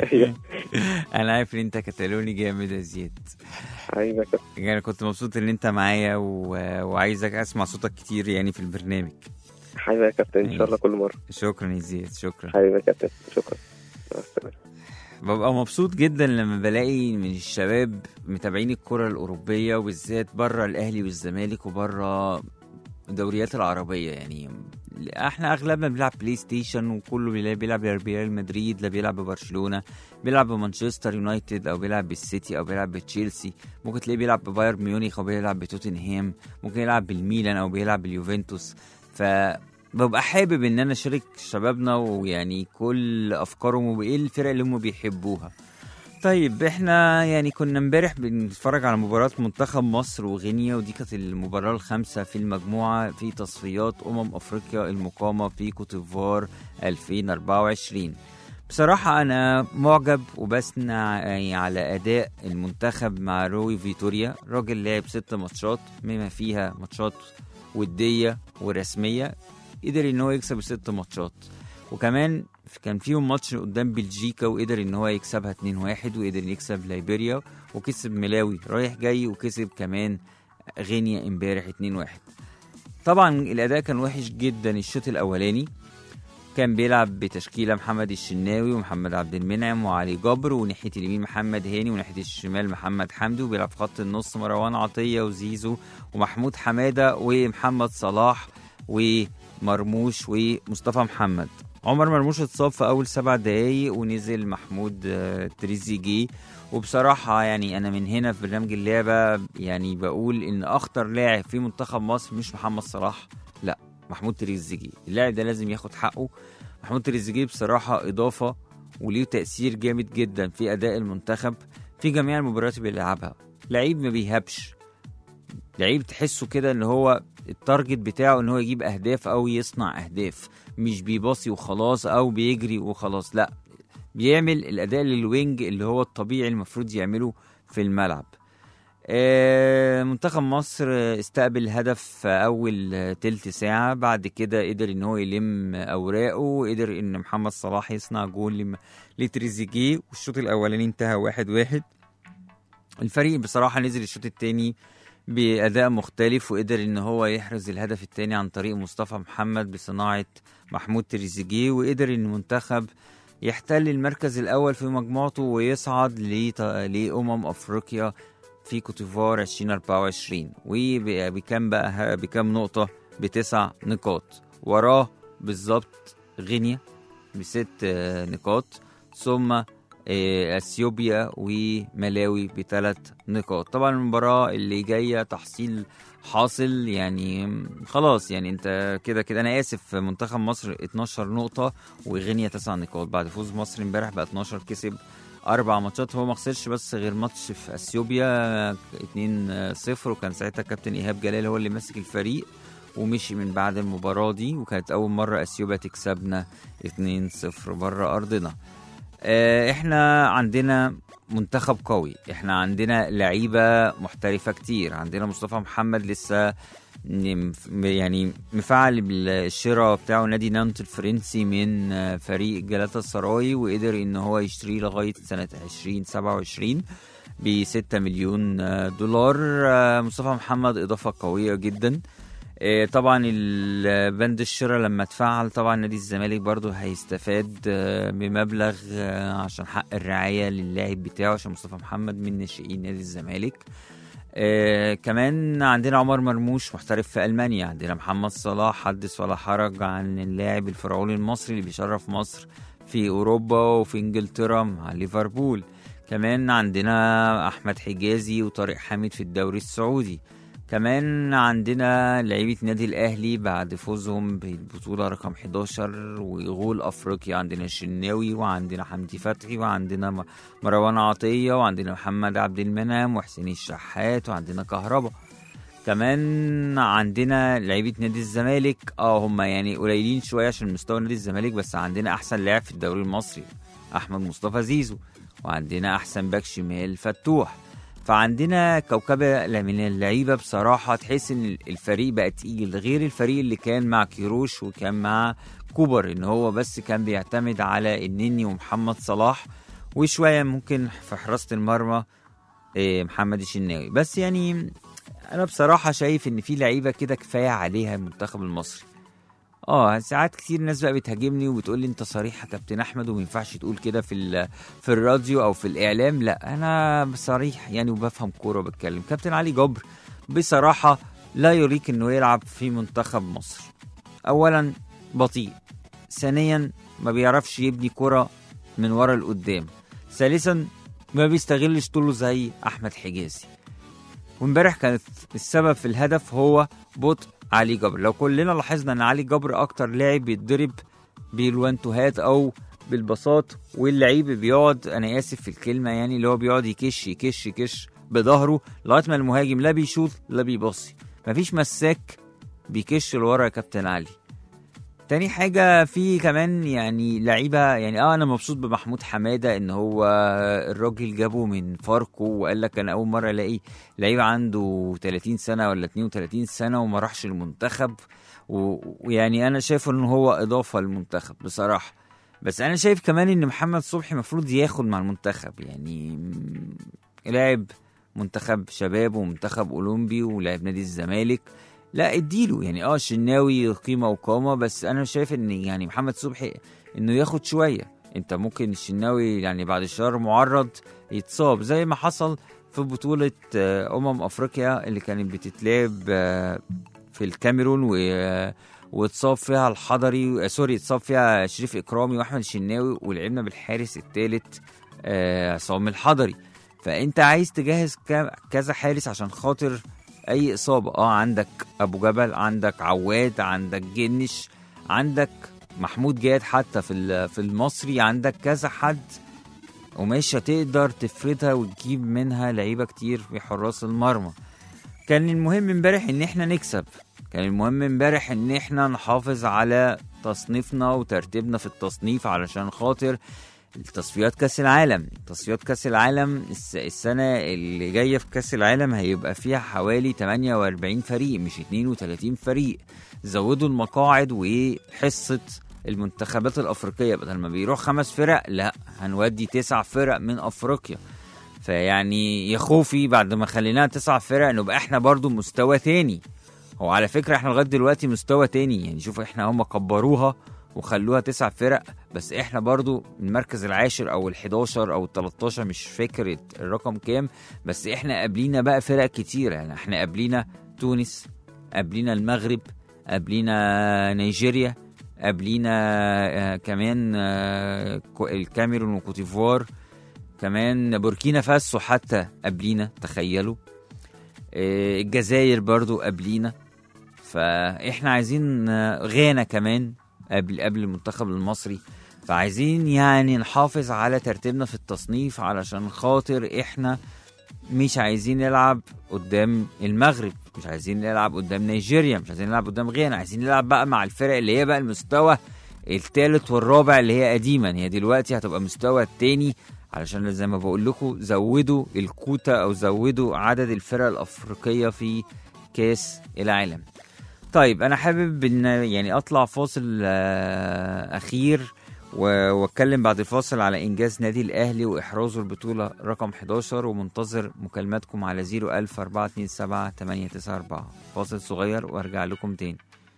انا عارف ان انت كتالوني جامد يا زياد. ايوه يعني كنت مبسوط ان انت معايا و... وعايزك اسمع صوتك كتير يعني في البرنامج. حبيبي يا كابتن ان شاء الله كل مره. شكرا يا زياد. شكرا حبيبي يا كابتن. شكرا. ببقى مبسوط جدا لما بلاقي من الشباب متابعين الكرة الأوروبية وبالذات بره الأهلي والزمالك وبره الدوريات العربية. يعني احنا اغلبنا بيلعب بلاي ستيشن وكله بيلعب بريال مدريد، لا بيلعب ببرشلونة، بيلعب بمانشستر يونايتد او بيلعب بالسيتي او بيلعب بتشيلسي، ممكن تلاقيه بيلعب ببايرن ميونخ او بيلعب بتوتنهام، ممكن يلعب بالميلان او بيلعب باليوفنتوس. فببقى حابب ان انا اشارك شبابنا ويعني كل افكارهم وايه الفرق اللي هم بيحبوها. طيب احنا يعني كنا امبارح بنتفرج على مباراة منتخب مصر وغينيا، ودي كانت المباراة الخامسة في المجموعة في تصفيات أمم أفريقيا المقامة في كوت ديفوار ألفين وأربعة وعشرين. بصراحة أنا معجب وبثنى يعني على أداء المنتخب مع روي فيتوريا. راجل لعب ست ماتشات بما فيها ماتشات ودية ورسمية، قدر إن هو يكسب ست ماتشات، وكمان كان فيهم ماتش قدام بلجيكا وقدر ان هو يكسبها اتنين واحد، وقدر يكسب ليبيريا وكسب ملاوي رايح جاي، وكسب كمان غينيا امبارح اتنين واحد. طبعا الاداء كان وحش جدا. الشوط الاولاني كان بيلعب بتشكيله محمد الشناوي ومحمد عبد المنعم وعلي جبر، وناحيه اليمين محمد هاني، وناحيه الشمال محمد حمدي، وبيلعب في خط النص مروان عطيه وزيزو ومحمود حماده ومحمد صلاح ومرموش ومصطفى محمد. عمر مرموش اتصاب في اول سبع دقايق ونزل محمود تريزيجيه. وبصراحة يعني انا من هنا في برنامج اللعبة يعني بقول ان اخطر لاعب في منتخب مصر مش محمد صلاح، لا محمود تريزيجيه. اللاعب ده لازم ياخد حقه. محمود تريزيجيه بصراحة اضافة وليه تأثير جامد جدا في اداء المنتخب في جميع المباريات اللي بيلعبها. لعيب ما بيهبش، لعيب تحسه كده ان هو التارجت بتاعه ان هو يجيب اهداف او يصنع اهداف، مش بيباصي وخلاص او بيجري وخلاص، لا بيعمل الاداء للوينج اللي هو الطبيعي المفروض يعمله في الملعب. آه منتخب مصر استقبل هدف في اول تلت ساعة، بعد كده قدر ان هو يلم اوراقه وقدر ان محمد صلاح يصنع جول لتريزيجيه، والشوط الاولاني انتهى واحد واحد. الفريق بصراحة نزل الشوط الثاني بأداء مختلف، وقدر ان هو يحرز الهدف الثاني عن طريق مصطفى محمد بصناعة محمود تريزيجيه، وقدر ان المنتخب يحتل المركز الأول في مجموعته ويصعد لأمم أفريقيا في كوتيفوار ألفين وأربعة وعشرين، وبكم بقى بكم نقطة؟ بتسع نقاط. وراه بالظبط غينيا بست نقاط، ثم اثيوبيا وملاوي بثلاث نقاط. طبعا المباراة اللي جاية تحصيل حاصل، يعني خلاص يعني انت كده كده انا اسف منتخب مصر اتناشر نقطة وغينيا تسع نقاط بعد فوز مصر امبارح بقى اتناشر، كسب اربع ماتشات. هو ما خسرش بس غير ماتش في اثيوبيا اتنين صفر، وكان ساعتها كابتن ايهاب جلال هو اللي ماسك الفريق ومشي من بعد المباراة دي، وكانت اول مرة اثيوبيا تكسبنا اتنين صفر بره ارضنا. احنا عندنا منتخب قوي، احنا عندنا لعيبة محترفة كتير، عندنا مصطفى محمد لسه يعني مفعل بالشراء بتاعه نادي نانت الفرنسي من فريق جلاتا السراي، وقدر ان هو يشتريه لغاية سنة عشرين سبعة وعشرين بستة مليون دولار. مصطفى محمد اضافة قوية جدا. طبعا البند الشراء لما اتفعل طبعا نادي الزمالك برضو هيستفاد بمبلغ عشان حق الرعاية للاعب بتاعه، عشان مصطفى محمد من ناشئين نادي الزمالك. آه كمان عندنا عمر مرموش محترف في ألمانيا، عندنا محمد صلاح حدث ولا حرج عن اللاعب الفرعوني المصري اللي بيشرف مصر في أوروبا وفي إنجلترا مع ليفربول. كمان عندنا أحمد حجازي وطارق حامد في الدوري السعودي. كمان عندنا لعيبة نادي الأهلي بعد فوزهم بالبطولة رقم حداشر وغول أفريقيا، عندنا الشناوي وعندنا حمدي فتحي وعندنا مروان عطية وعندنا محمد عبد المنعم وحسين الشحات وعندنا كهربا. كمان عندنا لعيبة نادي الزمالك اه هم يعني قليلين شوية عشان مستوى نادي الزمالك، بس عندنا أحسن لاعب في الدوري المصري أحمد مصطفى زيزو، وعندنا أحسن باك شمال فتوح. فعندنا كوكبة من اللعيبة بصراحة تحس ان الفريق بقى تقيل، غير الفريق اللي كان مع كيروش وكان مع كوبر ان هو بس كان بيعتمد على النني ومحمد صلاح وشوية ممكن في حراسة المرمى محمد الشناوي. بس يعني انا بصراحة شايف ان في لعيبة كده كفاية عليها المنتخب المصري. اه ساعات كتير ناس بقى بتهاجمني وبتقول لي انت صريح يا كابتن احمد وما ينفعش تقول كده في في الراديو او في الاعلام. لا انا بصريح يعني وبفهم كوره وبتكلم. كابتن علي جبر بصراحه لا يريك انه يلعب في منتخب مصر. اولا بطيء، ثانيا ما بيعرفش يبني كوره من ورا لقدام، ثالثا ما بيستغلش طوله زي احمد حجازي. وامبارح كانت السبب في الهدف هو بطء علي جبر. لو كلنا لاحظنا ان علي جبر اكتر لاعب بيتضرب بالوانتوهات او بالبساط، واللعيب بيقعد انا اسف في الكلمه يعني اللي هو بيقعد يكش يكش يكش بظهره لغايه ما المهاجم لا بيشوط لا بيبصي، مفيش مساك بيكش لورا يا كابتن علي. تاني حاجة في كمان يعني لعيبة يعني اه انا مبسوط بمحمود حمادة ان هو الراجل جابه من فاركو وقال لك انا اول مرة الاقي لعيب عنده تلاتين سنة ولا اتنين وتلاتين سنة وما راحش المنتخب، ويعني انا شايف ان هو اضافة للمنتخب بصراحة. بس انا شايف كمان ان محمد صبحي مفروض ياخد مع المنتخب، يعني لاعب منتخب شباب ومنتخب اولمبي ولاعب نادي الزمالك، لا اديله يعني اه الشناوي قيمه وقامه، بس انا شايف ان يعني محمد صبحي انه ياخد شويه. انت ممكن الشناوي يعني بعد الشهر معرض يتصاب زي ما حصل في بطوله امم افريقيا اللي كانت بتتلعب في الكاميرون و واتصاب فيها الحضري سوري اتصاب فيها شريف اكرامي واحمد الشناوي ولعبنا بالحارس الثالث عصام الحضري. فانت عايز تجهز كذا حارس عشان خاطر اي اصابه. اه عندك ابو جبل، عندك عواد، عندك جنش، عندك محمود جاد حتى في في المصري، عندك كذا حد ومش هتقدر تفردها وتجيب منها لعيبه كتير في حراس المرمى. كان المهم امبارح ان احنا نكسب، كان المهم امبارح ان احنا نحافظ على تصنيفنا وترتيبنا في التصنيف علشان خاطر التصفيات كاس العالم. تصفيات كاس العالم السنة اللي جاية في كاس العالم هيبقى فيها حوالي تمانية واربعين فريق مش اتنين وتلاتين فريق. زودوا المقاعد وحصة المنتخبات الأفريقية، بدل ما بيروح خمس فرق لا هنودي تسع فرق من أفريقيا. فيعني يا خوفي بعد ما خليناها تسع فرق نبقى احنا برضو مستوى تاني. هو على فكرة احنا لغاية دلوقتي مستوى تاني، يعني شوف احنا هم كبروها وخلوها تسع فرق، بس احنا برضو المركز العاشر او الحداشر او التلاتاشر، مش فاكر الرقم كام، بس احنا قابلينا بقى فرق كتير. يعني احنا قابلينا تونس، قابلينا المغرب، قابلينا نيجيريا، قابلينا آه كمان آه الكاميرون وكوتيفوار، كمان بوركينا فاسو حتى قابلينا، تخيلوا. آه الجزائر برضو قابلينا. فاحنا عايزين آه غانا كمان قبل قبل المنتخب المصري. فعايزين يعني نحافظ على ترتيبنا في التصنيف، علشان خاطر احنا مش عايزين نلعب قدام المغرب، مش عايزين نلعب قدام نيجيريا، مش عايزين نلعب قدام غانا، عايزين نلعب بقى مع الفرق اللي هي بقى المستوى الثالث والرابع اللي هي قديما. هي دلوقتي هتبقى مستوى الثاني، علشان زي ما بقول لكم زودوا الكوتا او زودوا عدد الفرق الافريقيه في كاس العالم. طيب انا حابب ان يعني اطلع فاصل اخير واتكلم بعد الفاصل على انجاز نادي الاهلي واحرازه البطوله رقم حداشر، ومنتظر مكالماتكم على صفر ألف أربعة اتنين سبعة تمانية تسعة أربعة. فاصل صغير وارجع لكم تاني.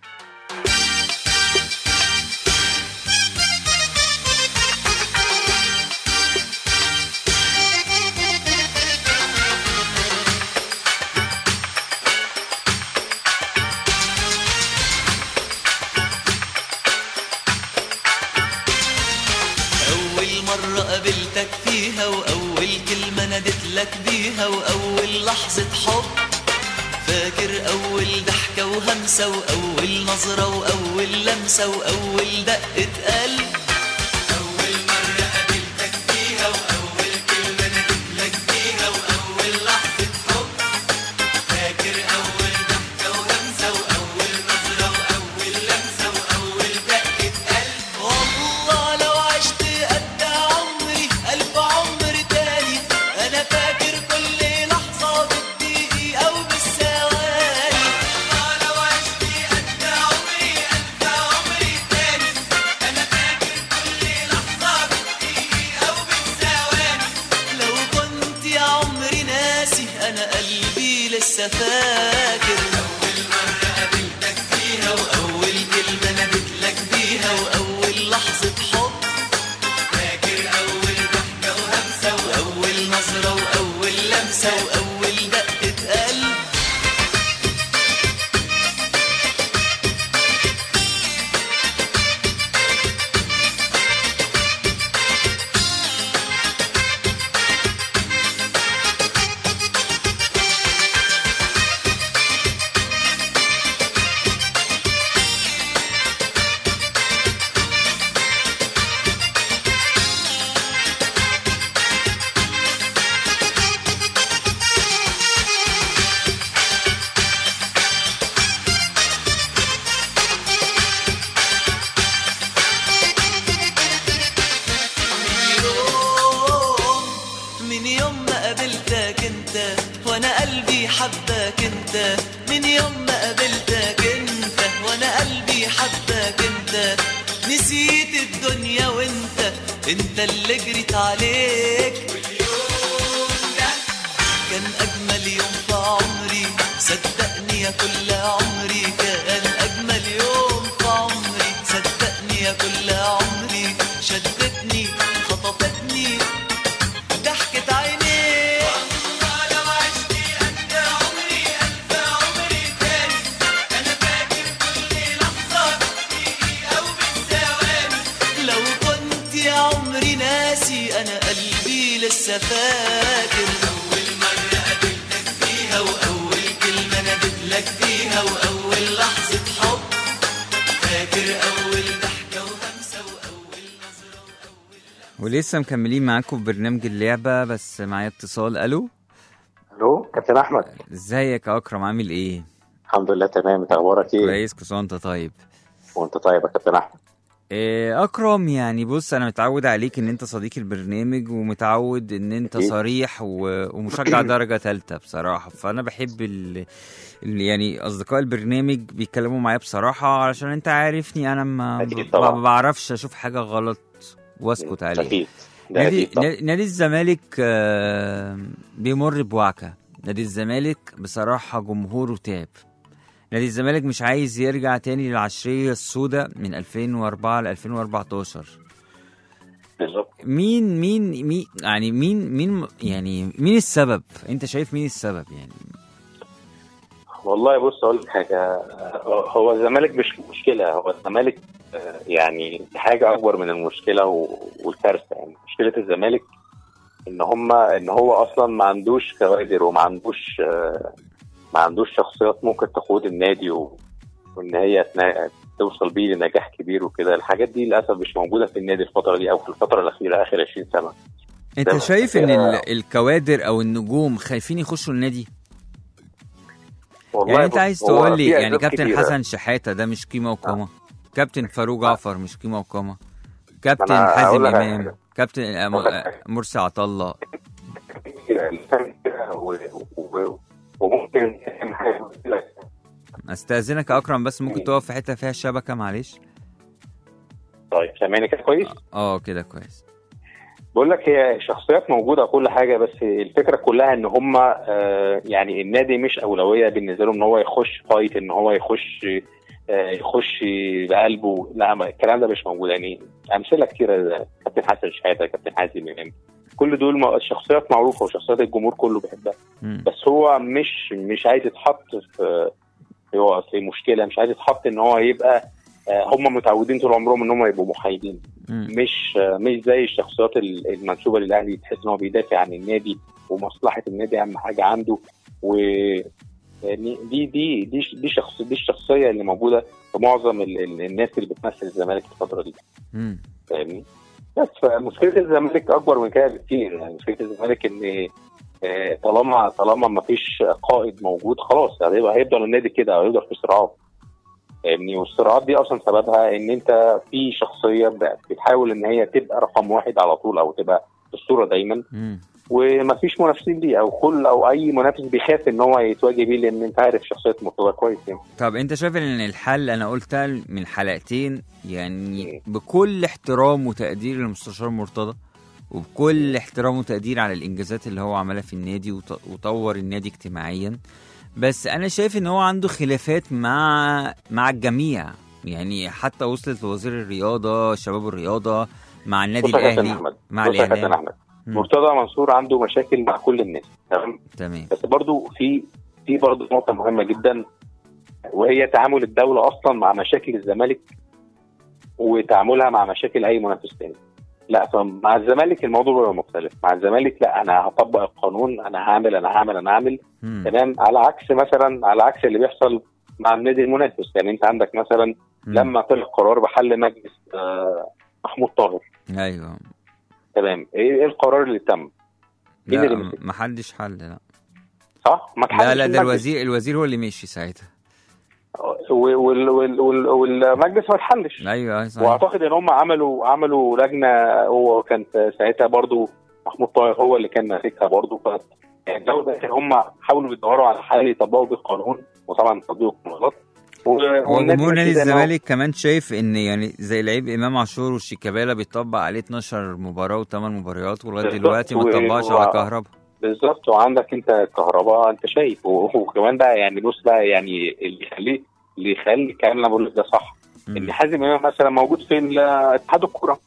قابلتك فيها وأول كلمة نادت لك بيها وأول لحظة حب، فاكر أول ضحكة وهمسة وأول نظرة وأول لمسة وأول دقة قلب. أول مرة قابلتك فيها وأول كلمة نادت لك بيها وأول لحظة حب، فاكر أول ضحكة وهمسة وأول نظرة وأول لمسة وأول دقة قلب. والله لو عشت قد عمري ألف عمر تاني أنا فاكر كل لحظة بالدقيقة أو بالثواني. والله لو عشت قد عمري ألف عمر تاني أنا فاكر كل لحظة بالدقيقة أو بالثواني. لو كنت يا عمري ناسي أنا قلبي لسه فاكر. أول مرة قابلتك فيها وأول كلمة نادت لك بيها وأول لحظة حب، فاكر أول ضحكة وهمسة وأول نظرة وأول لمسة وأول دقة قلب. من يوم ما قابلتك انت وانا قلبي حبك انت، من يوم ما قابلتك انت وانا قلبي حبك انت، نسيت الدنيا وانت انت اللي جريت عليك. واليوم ده كان اجمل يوم في عمري، صدقني يا كل عمري كان اجمل يوم في عمري، صدقني يا كل عمري، شدتني خطفتني ضحكت عينيك. والله لو عشت قد عمري ألف عمر تاني أنا فاكر كل لحظة بالدقيقة أو بالثواني. لو كنت يا عمري ناسي أنا قلبي لسه فاكر. أول مرة قابلتك فيها وأول كلمة نادت لك بيها وأول لحظة حب، فاكر أول ضحكة وهمسة وأول نظرة وأول. ولسه مكملين معاكم في برنامج اللعبة، بس معايا اتصال. الو الو كابتن احمد، ازيك يا اكرم؟ عامل ايه؟ الحمد لله تمام. انت اخبارك ايه؟ كويس، كل سنه وانت طيب. وانت طيب يا كابتن احمد. إيه اكرم، يعني بص انا متعود عليك ان انت صديق البرنامج، ومتعود ان انت أكيد. صريح و... ومشجع درجه ثالثه بصراحه. فانا بحب ال... ال... يعني اصدقاء البرنامج بيتكلموا معايا بصراحه، علشان انت عارفني انا ما أكيد ب... طبعا. ما بعرفش اشوف حاجه غلط واسكت عليها. اكيد نادي نادي الزمالك آه بيمر بوعكه. نادي الزمالك بصراحه جمهوره تعب. نادي الزمالك مش عايز يرجع تاني للعشريه السوداء من ألفين وأربعة ل ألفين وأربعتاشر. بالظبط. مين مين مين يعني مين مين يعني مين السبب؟ انت شايف مين السبب يعني؟ والله بص اقول لك حاجه، هو الزمالك مش مشكله، هو الزمالك يعني حاجه اكبر من المشكله والكارثه. يعني مشكله الزمالك ان هم ان هو اصلا ما عندوش كوادر وما عندوش ما عندوش شخصيات ممكن تقود النادي وان هي توصل بيه لنجاح كبير وكده. الحاجات دي للاسف مش موجوده في النادي الفتره دي او في الفتره الاخيره اخر عشرين سنه. انت شايف ان الكوادر او النجوم خايفين يخشوا النادي؟ يعني انت عايز تقول لي يعني كابتن كتيرة. حسن شحاته ده مش قيمه وقامه؟ آه. كابتن فاروق جعفر مش قيمه وقامه؟ كابتن حازم امام، كابتن مرسي عطله. وممكن استاذنك يا اكرم بس ممكن تقف في حته فيها شبكه معلش. طيب سامعني كده كويس؟ اه كده كويس. بقول لك هي شخصيات موجوده وكل حاجه، بس الفكره كلها ان هم آه يعني النادي مش اولويه بالنسبه له ان هو يخش فايت، ان هو يخش آه يخش بقلبه. لا الكلام ده مش موجود. يعني امثله كتيره، كابتن حسن شحاته، كابتن حازم امام، كل دول شخصيات معروفه وشخصيات الجمهور كله بيحبها. بس هو مش مش عايز يتحط في هو في مشكله، مش عايز يتحط ان هو يبقى هم متعودين طول عمرهم ان هم يبقوا محايدين. مش مش زي الشخصيات المنسوبه للاهلي، تحس ان هو بيدافع عن النادي ومصلحه النادي اهم حاجه عنده. و دي دي دي دي شخص دي الشخصيه اللي موجوده في معظم الناس اللي بتمثل الزمالك في الفتره دي. فاهمني؟ بس مشكله الزمالك اكبر من كده بكتير. يعني مشكله الزمالك ان طالما طالما ما فيش قائد موجود خلاص هيبقى هيفضل النادي كده، هيفضل في صراعات. يعني والصراعات دي اصلا سببها ان انت في شخصيه بتحاول ان هي تبقى رقم واحد على طول او تبقى في الصوره دايما، ومفيش منافسين ليه او كل او اي منافس بيخاف ان هو يتواجه بيه لان انت عارف شخصيه مرتضى كويس يعني. طب انت شايف ان الحل انا قلتها من حلقتين يعني بكل احترام وتقدير للمستشار مرتضى وبكل احترام وتقدير على الانجازات اللي هو عملها في النادي وطور النادي اجتماعيا، بس انا شايف ان هو عنده خلافات مع مع الجميع. يعني حتى وصلت لوزير الرياضه، شباب الرياضه، مع النادي الاهلي، مع الاعلام. مرتضى منصور عنده مشاكل مع كل الناس. تمام تمام. بس برضو في في برضو نقطه مهمه جدا، وهي تعامل الدوله اصلا مع مشاكل الزمالك وتعاملها مع مشاكل اي منافس تاني. لا فمع الزمالك الموضوع بقى مختلف. مع الزمالك لا انا هطبق القانون، انا هعمل انا هعمل انا هعمل تمام، على عكس مثلا على عكس اللي بيحصل مع النادي المنافس. يعني انت عندك مثلا مم. لما طلع قرار بحل مجلس آه محمود طاهر. ايوه تمام. ايه القرار اللي تم؟ مين اللي مسك؟ ما حدش حل. لا صح ما حدش. لا لا ده الوزير الوزير هو اللي مشي ساعتها والمجلس ما اتحلش. ايوه صحيح. واعتقد ان هم عملوا عملوا لجنه، هو كان ساعتها برضو محمود طاهر هو اللي كان ماسكها برضو. ف يعني لو هم حاولوا يدوروا على حل يطبقوا بيه القانون، وطبعا تطبيقه غلط. وجمهور نادي الزمالك كمان شايف ان يعني زي لعيب امام عاشور والشيكابالا بيطبق عليه اتناشر مباراه وثمان مباريات ولغايه دلوقتي ما اتطبقش على كهربا. بالظبط. وعندك انت كهرباء انت شايف، وكمان بقى يعني بص بقى يعني اللي يخليه اللي يخلي الكلام اللي انا بقوله ده صح، ان حازم امام مثلا موجود في اتحاد الكوره.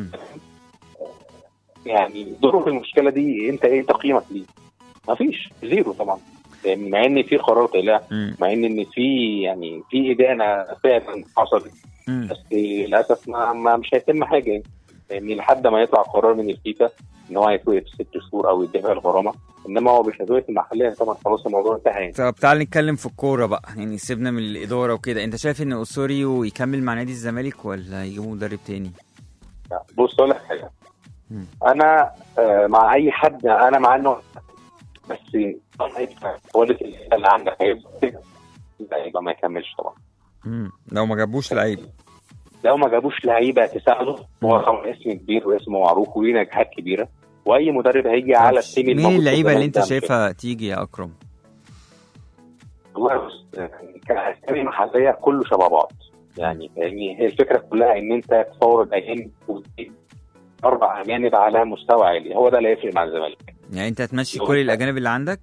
يعني دوره في المشكله دي انت ايه تقييمك ليه؟ مفيش، زيرو طبعا. يعني مع ان في قرار طلع، مع ان ان في يعني في ادانه فعلا حصلت، بس للاسف ما, ما مش هيتم حاجه. يعني يعني لحد ما يطلع قرار من الفيفا ان هو هيتوقف ست شهور او يدفع الغرامه، انما هو مش هيتوقف محليا طبعا، خلاص الموضوع انتهى. يعني طب تعال نتكلم في الكوره بقى، يعني سيبنا من الاداره وكده. انت شايف ان اسوريو يكمل مع نادي الزمالك ولا يجيبوا مدرب تاني؟ بص اقول لك حاجه، انا آه مع اي حد، انا مع انه بس كواليتي اللي عندك هيبقى ما يكملش طبعا. امم لو ما جابوش لعيب لو ما جابوش لعيبه تساعده، هو طبعا اسم كبير واسمه معروف وليه نجاحات كبيره، واي مدرب هيجي على التيم الموجود. مين اللعيبه اللي انت شايفها تيجي يا اكرم؟ والله بص كاسامي محليه كله شبه بعض. يعني يعني هي الفكره كلها ان انت تصور الايام اربع اجانب على مستوى عالي، هو ده اللي هيفرق مع الزمالك. يعني انت هتمشي كل الاجانب اللي عندك؟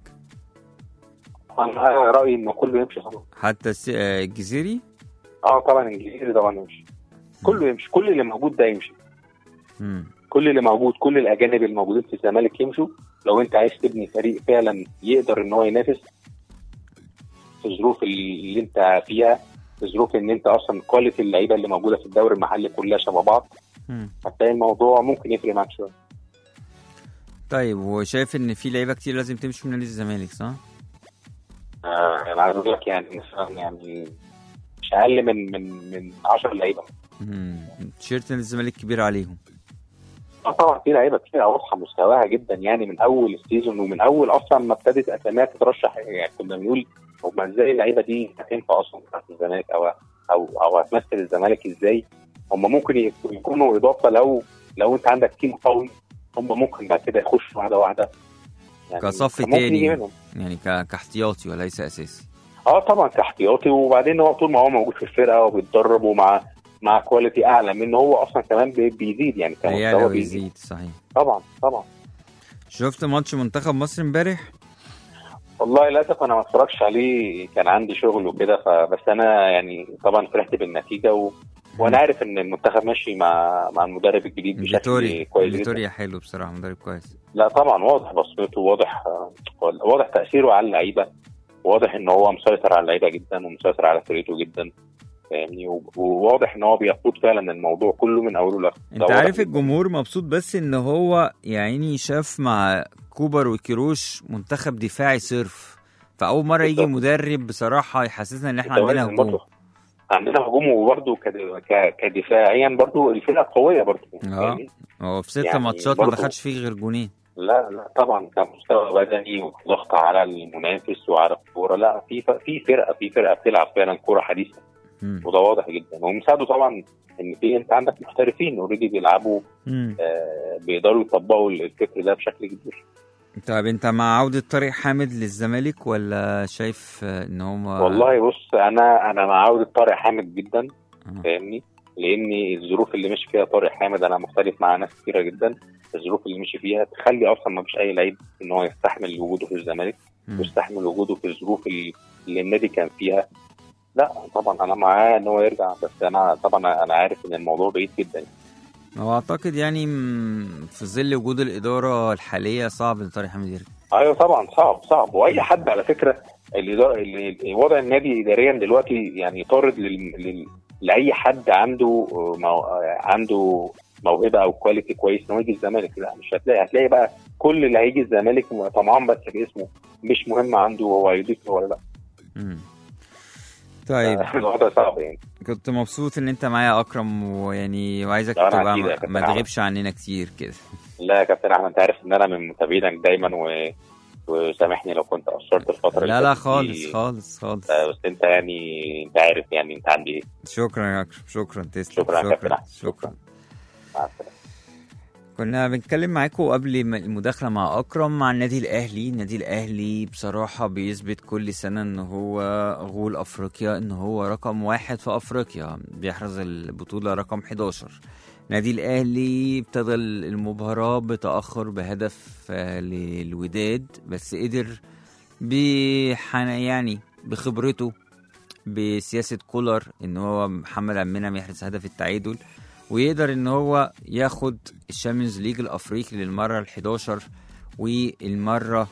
انا رايي انه كله يمشي خلاص. حتى الجزيري؟ اه طبعا الجزيري طبعا يمشي، كله يمشي، كل اللي موجود ده يمشي. مم. كل اللي موجود، كل الاجانب الموجودين في الزمالك يمشوا. لو انت عايز تبني فريق فعلا يقدر ان هو ينافس في الظروف اللي انت فيها، في ظروف ان انت اصلا كواليتي اللعيبه اللي موجوده في الدوري المحلي كلها شبه بعض، هتلاقي الموضوع ممكن يفرق معاك شويه. طيب وشايف ان في لعيبه كتير لازم تمشي من نادي الزمالك صح؟ آه انا عايز اقول لك يعني مثلا يعني مش اقل من من من عشرة لعيبه. امم تيشيرت الزمالك كبير عليهم. اه طبعا في لعيبه كتير واضحه مستواها جدا يعني من اول السيزون، ومن اول اصلا ما ابتدت اساميها تترشح. يعني كنا بنقول هم ازاي اللعيبه دي هتنفع اصلا في الزمالك او او او هتمثل الزمالك ازاي. هم ممكن يكونوا اضافه لو لو انت عندك تيم قوي، هم ممكن بعد كده يخشوا واحده واحده يعني كصف تاني يعني كاحتياطي وليس اساسي. اه طبعا كاحتياطي، وبعدين هو طول ما هو موجود في الفرقه وبيتدرب ومع مع كواليتي اعلى منه هو اصلا كمان بيزيد يعني كمستوى بيزيد. صحيح طبعا طبعا. شفت ماتش منتخب مصر امبارح؟ والله للاسف انا ما اتفرجش عليه، كان عندي شغل وكده، فبس انا يعني طبعا فرحت بالنتيجه و... وانا عارف ان المنتخب ماشي مع مع المدرب الجديد بشكل كويس. فيتوريا حلو بصراحه، مدرب كويس. لا طبعا واضح بصمته، واضح واضح تاثيره على اللعيبه، واضح ان هو مسيطر على اللعيبه جدا ومسيطر على فرقته جدا يعني، وواضح ان هو بيقود فعلا الموضوع كله من اوله لاخره. انت عارف الجمهور مبسوط بس ان هو يعني شاف مع كوبر وكيروش منتخب دفاعي صرف، فاول مره يجي مدرب بصراحه يحسسنا ان احنا عندنا هجوم. عندنا هجوم وبرده كدفاعيا برده الفرقه قويه برده. اه هو في ست يعني ماتشات ما دخلش فيه غير جونين. لا لا طبعا كمستوى بدني وضغط على المنافس وعلى الكوره، لا في في فرقه في فرقه بتلعب فعلا كوره حديثه، وده واضح جدا. ومساعده طبعا ان في انت عندك محترفين اوريدي بيلعبوا، آه بيقدروا يطبقوا الفكر ده بشكل كبير. طيب انت مع عوده طارق حامد للزمالك ولا شايف ان هم؟ والله بص انا انا مع عوده طارق حامد جدا، فاهمني، لان الظروف اللي مشي فيها طارق حامد انا مختلف مع ناس كتيره جدا. الظروف اللي مشي فيها تخلي اصلا ما فيش اي لعيب ان هو يستحمل وجوده في الزمالك ويستحمل وجوده في الظروف اللي, اللي النادي كان فيها. لا طبعا انا معاه ان هو يرجع، بس انا طبعا انا عارف ان الموضوع بعيد جدا. هو اعتقد يعني في ظل وجود الاداره الحاليه صعب ان طارق حامد يرجع. ايوه طبعا صعب صعب، واي حد على فكره الاداره اللي وضع النادي اداريا دلوقتي يعني طارد لل... لاي حد عنده مو... عنده موهبه او كواليتي كويس انه يجي الزمالك. لا مش هتلاقي، هتلاقي بقى كل اللي هيجي الزمالك طمعان بس باسمه، مش مهم عنده هو هيضيف ولا لا. امم طيب الوضع صعب يعني. كنت مبسوط ان انت معايا اكرم، ويعني وعايزك تبقى ما تغيبش عننا كتير كده. لا يا كابتن احمد، انت عارف ان انا من متابعينك دايما و... وسامحني لو كنت قصرت الفتره لا لا خالص خالص خالص. بس انت يعني انت عارف يعني انت عندي ايه. شكرا يا اكرم، شكرا تسلم. شكرا شكرا شكرا, شكرا. مع السلامه. كنا بنتكلم معاكم قبل المداخله مع اكرم مع النادي الاهلي. النادي الاهلي بصراحه بيثبت كل سنه ان هو غول افريقيا، ان هو رقم واحد في افريقيا، بيحرز البطوله رقم حداشر. النادي الاهلي ابتدى المباراه بتاخر بهدف للوداد، بس قدر بحن يعني بخبرته بسياسه كولر ان هو محمد عبد المنعم يحرز هدف التعادل، ويقدر ان هو ياخد الشامبيونز ليج الافريقي للمره الحداشر والمره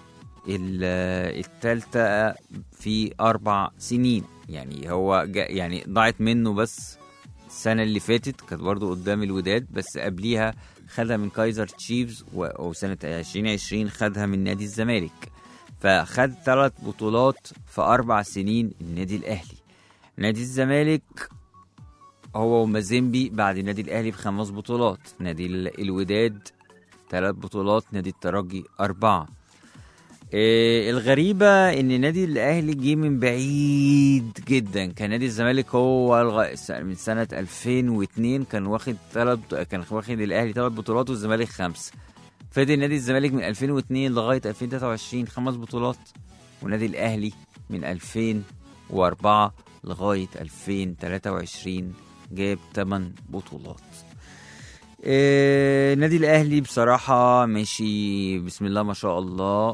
الثالثه في اربع سنين. يعني هو يعني ضاعت منه بس السنه اللي فاتت كانت برضو قدام الوداد، بس قبليها خدها من كايزر تشيفز، وسنه عشرين عشرين خدها من نادي الزمالك. فخد ثلاث بطولات في اربع سنين النادي الاهلي. نادي الزمالك هو ومازيمبي بعد النادي الاهلي بخمس بطولات، نادي الوداد ثلاث بطولات، نادي الترجي اربعه. إيه الغريبه ان نادي الاهلي جه من بعيد جدا. كان نادي الزمالك هو الغ... من سنه ألفين واثنين كان واخد ثلاث كان واخد الاهلي ثلاث بطولات والزمالك خمسه. فضل نادي الزمالك من ألفين واثنين لغايه ألفين وثلاثة وعشرين خمس بطولات، ونادي الاهلي من ألفين واربعة لغايه ألفين وثلاثة وعشرين جاب ثمان بطولات. النادي آه الاهلي بصراحه ماشي بسم الله ما شاء الله،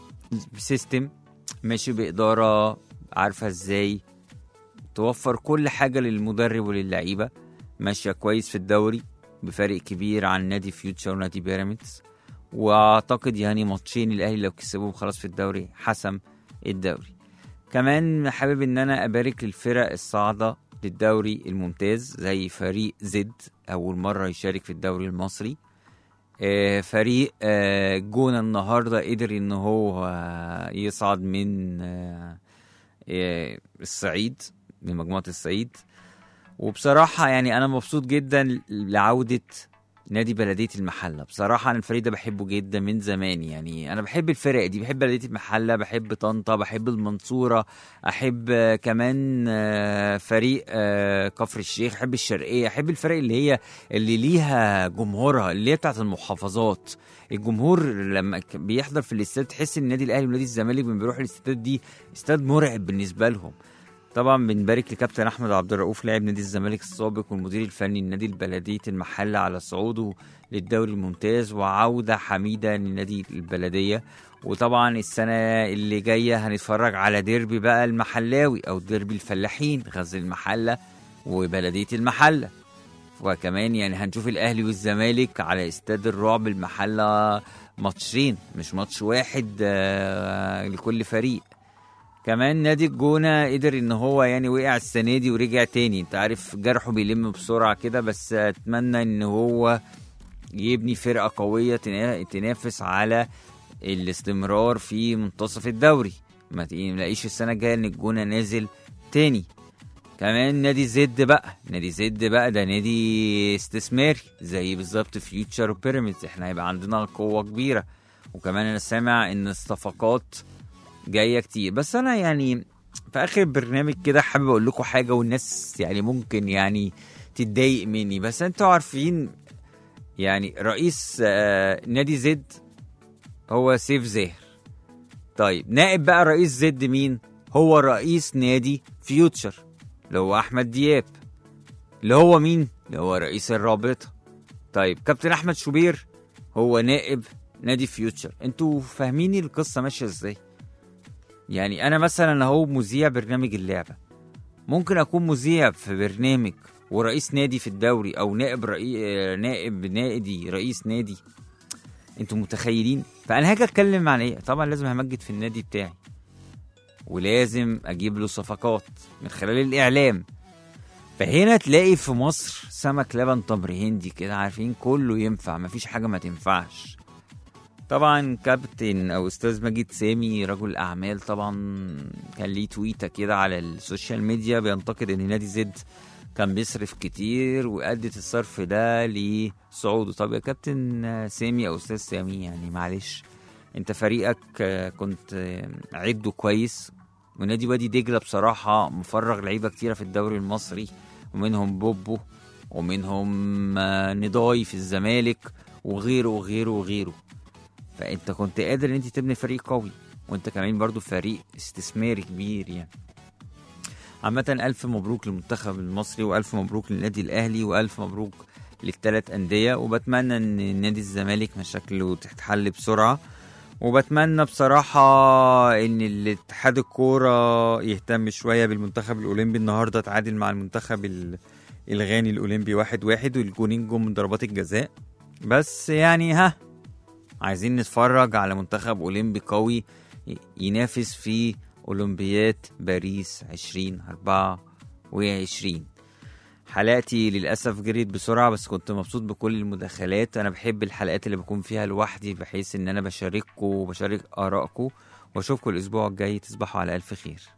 بسيستم ماشي باداره عارفه ازاي توفر كل حاجه للمدرب وللعيبه، ماشيه كويس في الدوري بفارق كبير عن نادي فيوتشر ونادي بيراميدز. واعتقد يعني ماتشين الاهلي لو كسبوهم خلاص في الدوري حسم الدوري. كمان حابب ان انا ابارك للفرق الصاعده للدوري الممتاز زي فريق زد اول مره يشارك في الدوري المصري. آه فريق آه جونة النهارده قدر ان هو آه يصعد من آه آه الصعيد، من مجموعه الصعيد. وبصراحه يعني انا مبسوط جدا لعوده نادي بلدية المحلة. بصراحة أنا الفريق ده بحبه جدا من زمان، يعني أنا بحب الفرق دي، بحب بلدية المحلة، بحب طنطا، بحب المنصورة، أحب كمان فريق كفر الشيخ، أحب الشرقية، أحب الفرق اللي هي اللي ليها جمهورها، اللي هي بتاعت المحافظات. الجمهور لما بيحضر في الاستاد تحس ان النادي الأهلي ونادي الزمالك لما بيروحوا الاستاد دي استاد مرعب بالنسبة لهم. طبعا بنبارك لكابتن احمد عبد الرؤوف لاعب نادي الزمالك السابق والمدير الفني لنادي البلديه المحله على صعوده للدوري الممتاز وعوده حميده لنادي البلديه. وطبعا السنه اللي جايه هنتفرج على ديربي بقى المحلاوي او ديربي الفلاحين، غزل المحله وبلديه المحله. وكمان يعني هنشوف الاهلي والزمالك على استاد الرعب المحله ماتشين مش ماتش واحد لكل فريق. كمان نادي الجونة قدر ان هو يعني وقع السنة دي ورجع تاني، انت عارف جرحه بيلم بسرعة كده، بس اتمنى ان هو يبني فرقة قوية تنافس على الاستمرار في منتصف الدوري، ما تلاقيش السنة الجاية ان الجونة نازل تاني. كمان نادي زد بقى، نادي زد بقى ده نادي استثماري زي بالظبط فيوتشر وبيراميدز، احنا هيبقى عندنا قوة كبيرة. وكمان انا سامع ان الصفقات جايه كتير. بس انا يعني في اخر البرنامج كده حابب اقول لكم حاجه والناس يعني ممكن يعني تتضايق مني، بس انتوا عارفين يعني رئيس آه نادي زد هو سيف زاهر. طيب نائب بقى رئيس زد مين؟ هو رئيس نادي فيوتشر اللي هو احمد دياب، اللي هو مين؟ اللي هو رئيس الرابطه. طيب كابتن احمد شوبير هو نائب نادي فيوتشر. انتوا فاهمين القصه ماشيه ازاي؟ يعني انا مثلا اهو مذيع برنامج اللعبه، ممكن اكون مذيع في برنامج ورئيس نادي في الدوري او نائب رئي... نائب نادي رئيس نادي. انتوا متخيلين؟ فانا هاجي اتكلم عن ايه؟ طبعا لازم همجد في النادي بتاعي ولازم اجيب له صفقات من خلال الاعلام. فهنا تلاقي في مصر سمك لبن تمر هندي كده، عارفين كله ينفع، مفيش حاجه ما تنفعش. طبعا كابتن او استاذ مجيد سامي رجل اعمال طبعا كان ليه تويته كده على السوشيال ميديا بينتقد ان نادي زد كان بيصرف كتير وادت الصرف ده لصعوده. طب يا كابتن سامي او استاذ سامي يعني معلش، انت فريقك كنت عده كويس، ونادي وادي دجله بصراحه مفرغ لعيبه كتيره في الدوري المصري، ومنهم بوبو ومنهم نضاي في الزمالك وغيره وغيره وغيره. فانت كنت قادر ان انت تبني فريق قوي، وانت كمان برضو فريق استثماري كبير يعني. عامة الف مبروك للمنتخب المصري، والف مبروك للنادي الاهلي، والف مبروك للثلاث انديه. وبتمنى ان نادي الزمالك مشاكله تتحل بسرعه، وبتمنى بصراحه ان الاتحاد الكوره يهتم شويه بالمنتخب الاولمبي. النهارده تعادل مع المنتخب الغاني الاولمبي واحد واحد، والجونين جم من ضربات الجزاء. بس يعني ها عايزين نتفرج على منتخب أولمبي قوي ينافس في أولمبياد باريس عشرين أربعة وعشرين. حلقتي للأسف جريت بسرعة، بس كنت مبسوط بكل المداخلات. أنا بحب الحلقات اللي بكون فيها لوحدي بحيث إن أنا بشارككم وبشارك آرائكم، وأشوفكم الأسبوع الجاي. تصبحوا على ألف خير.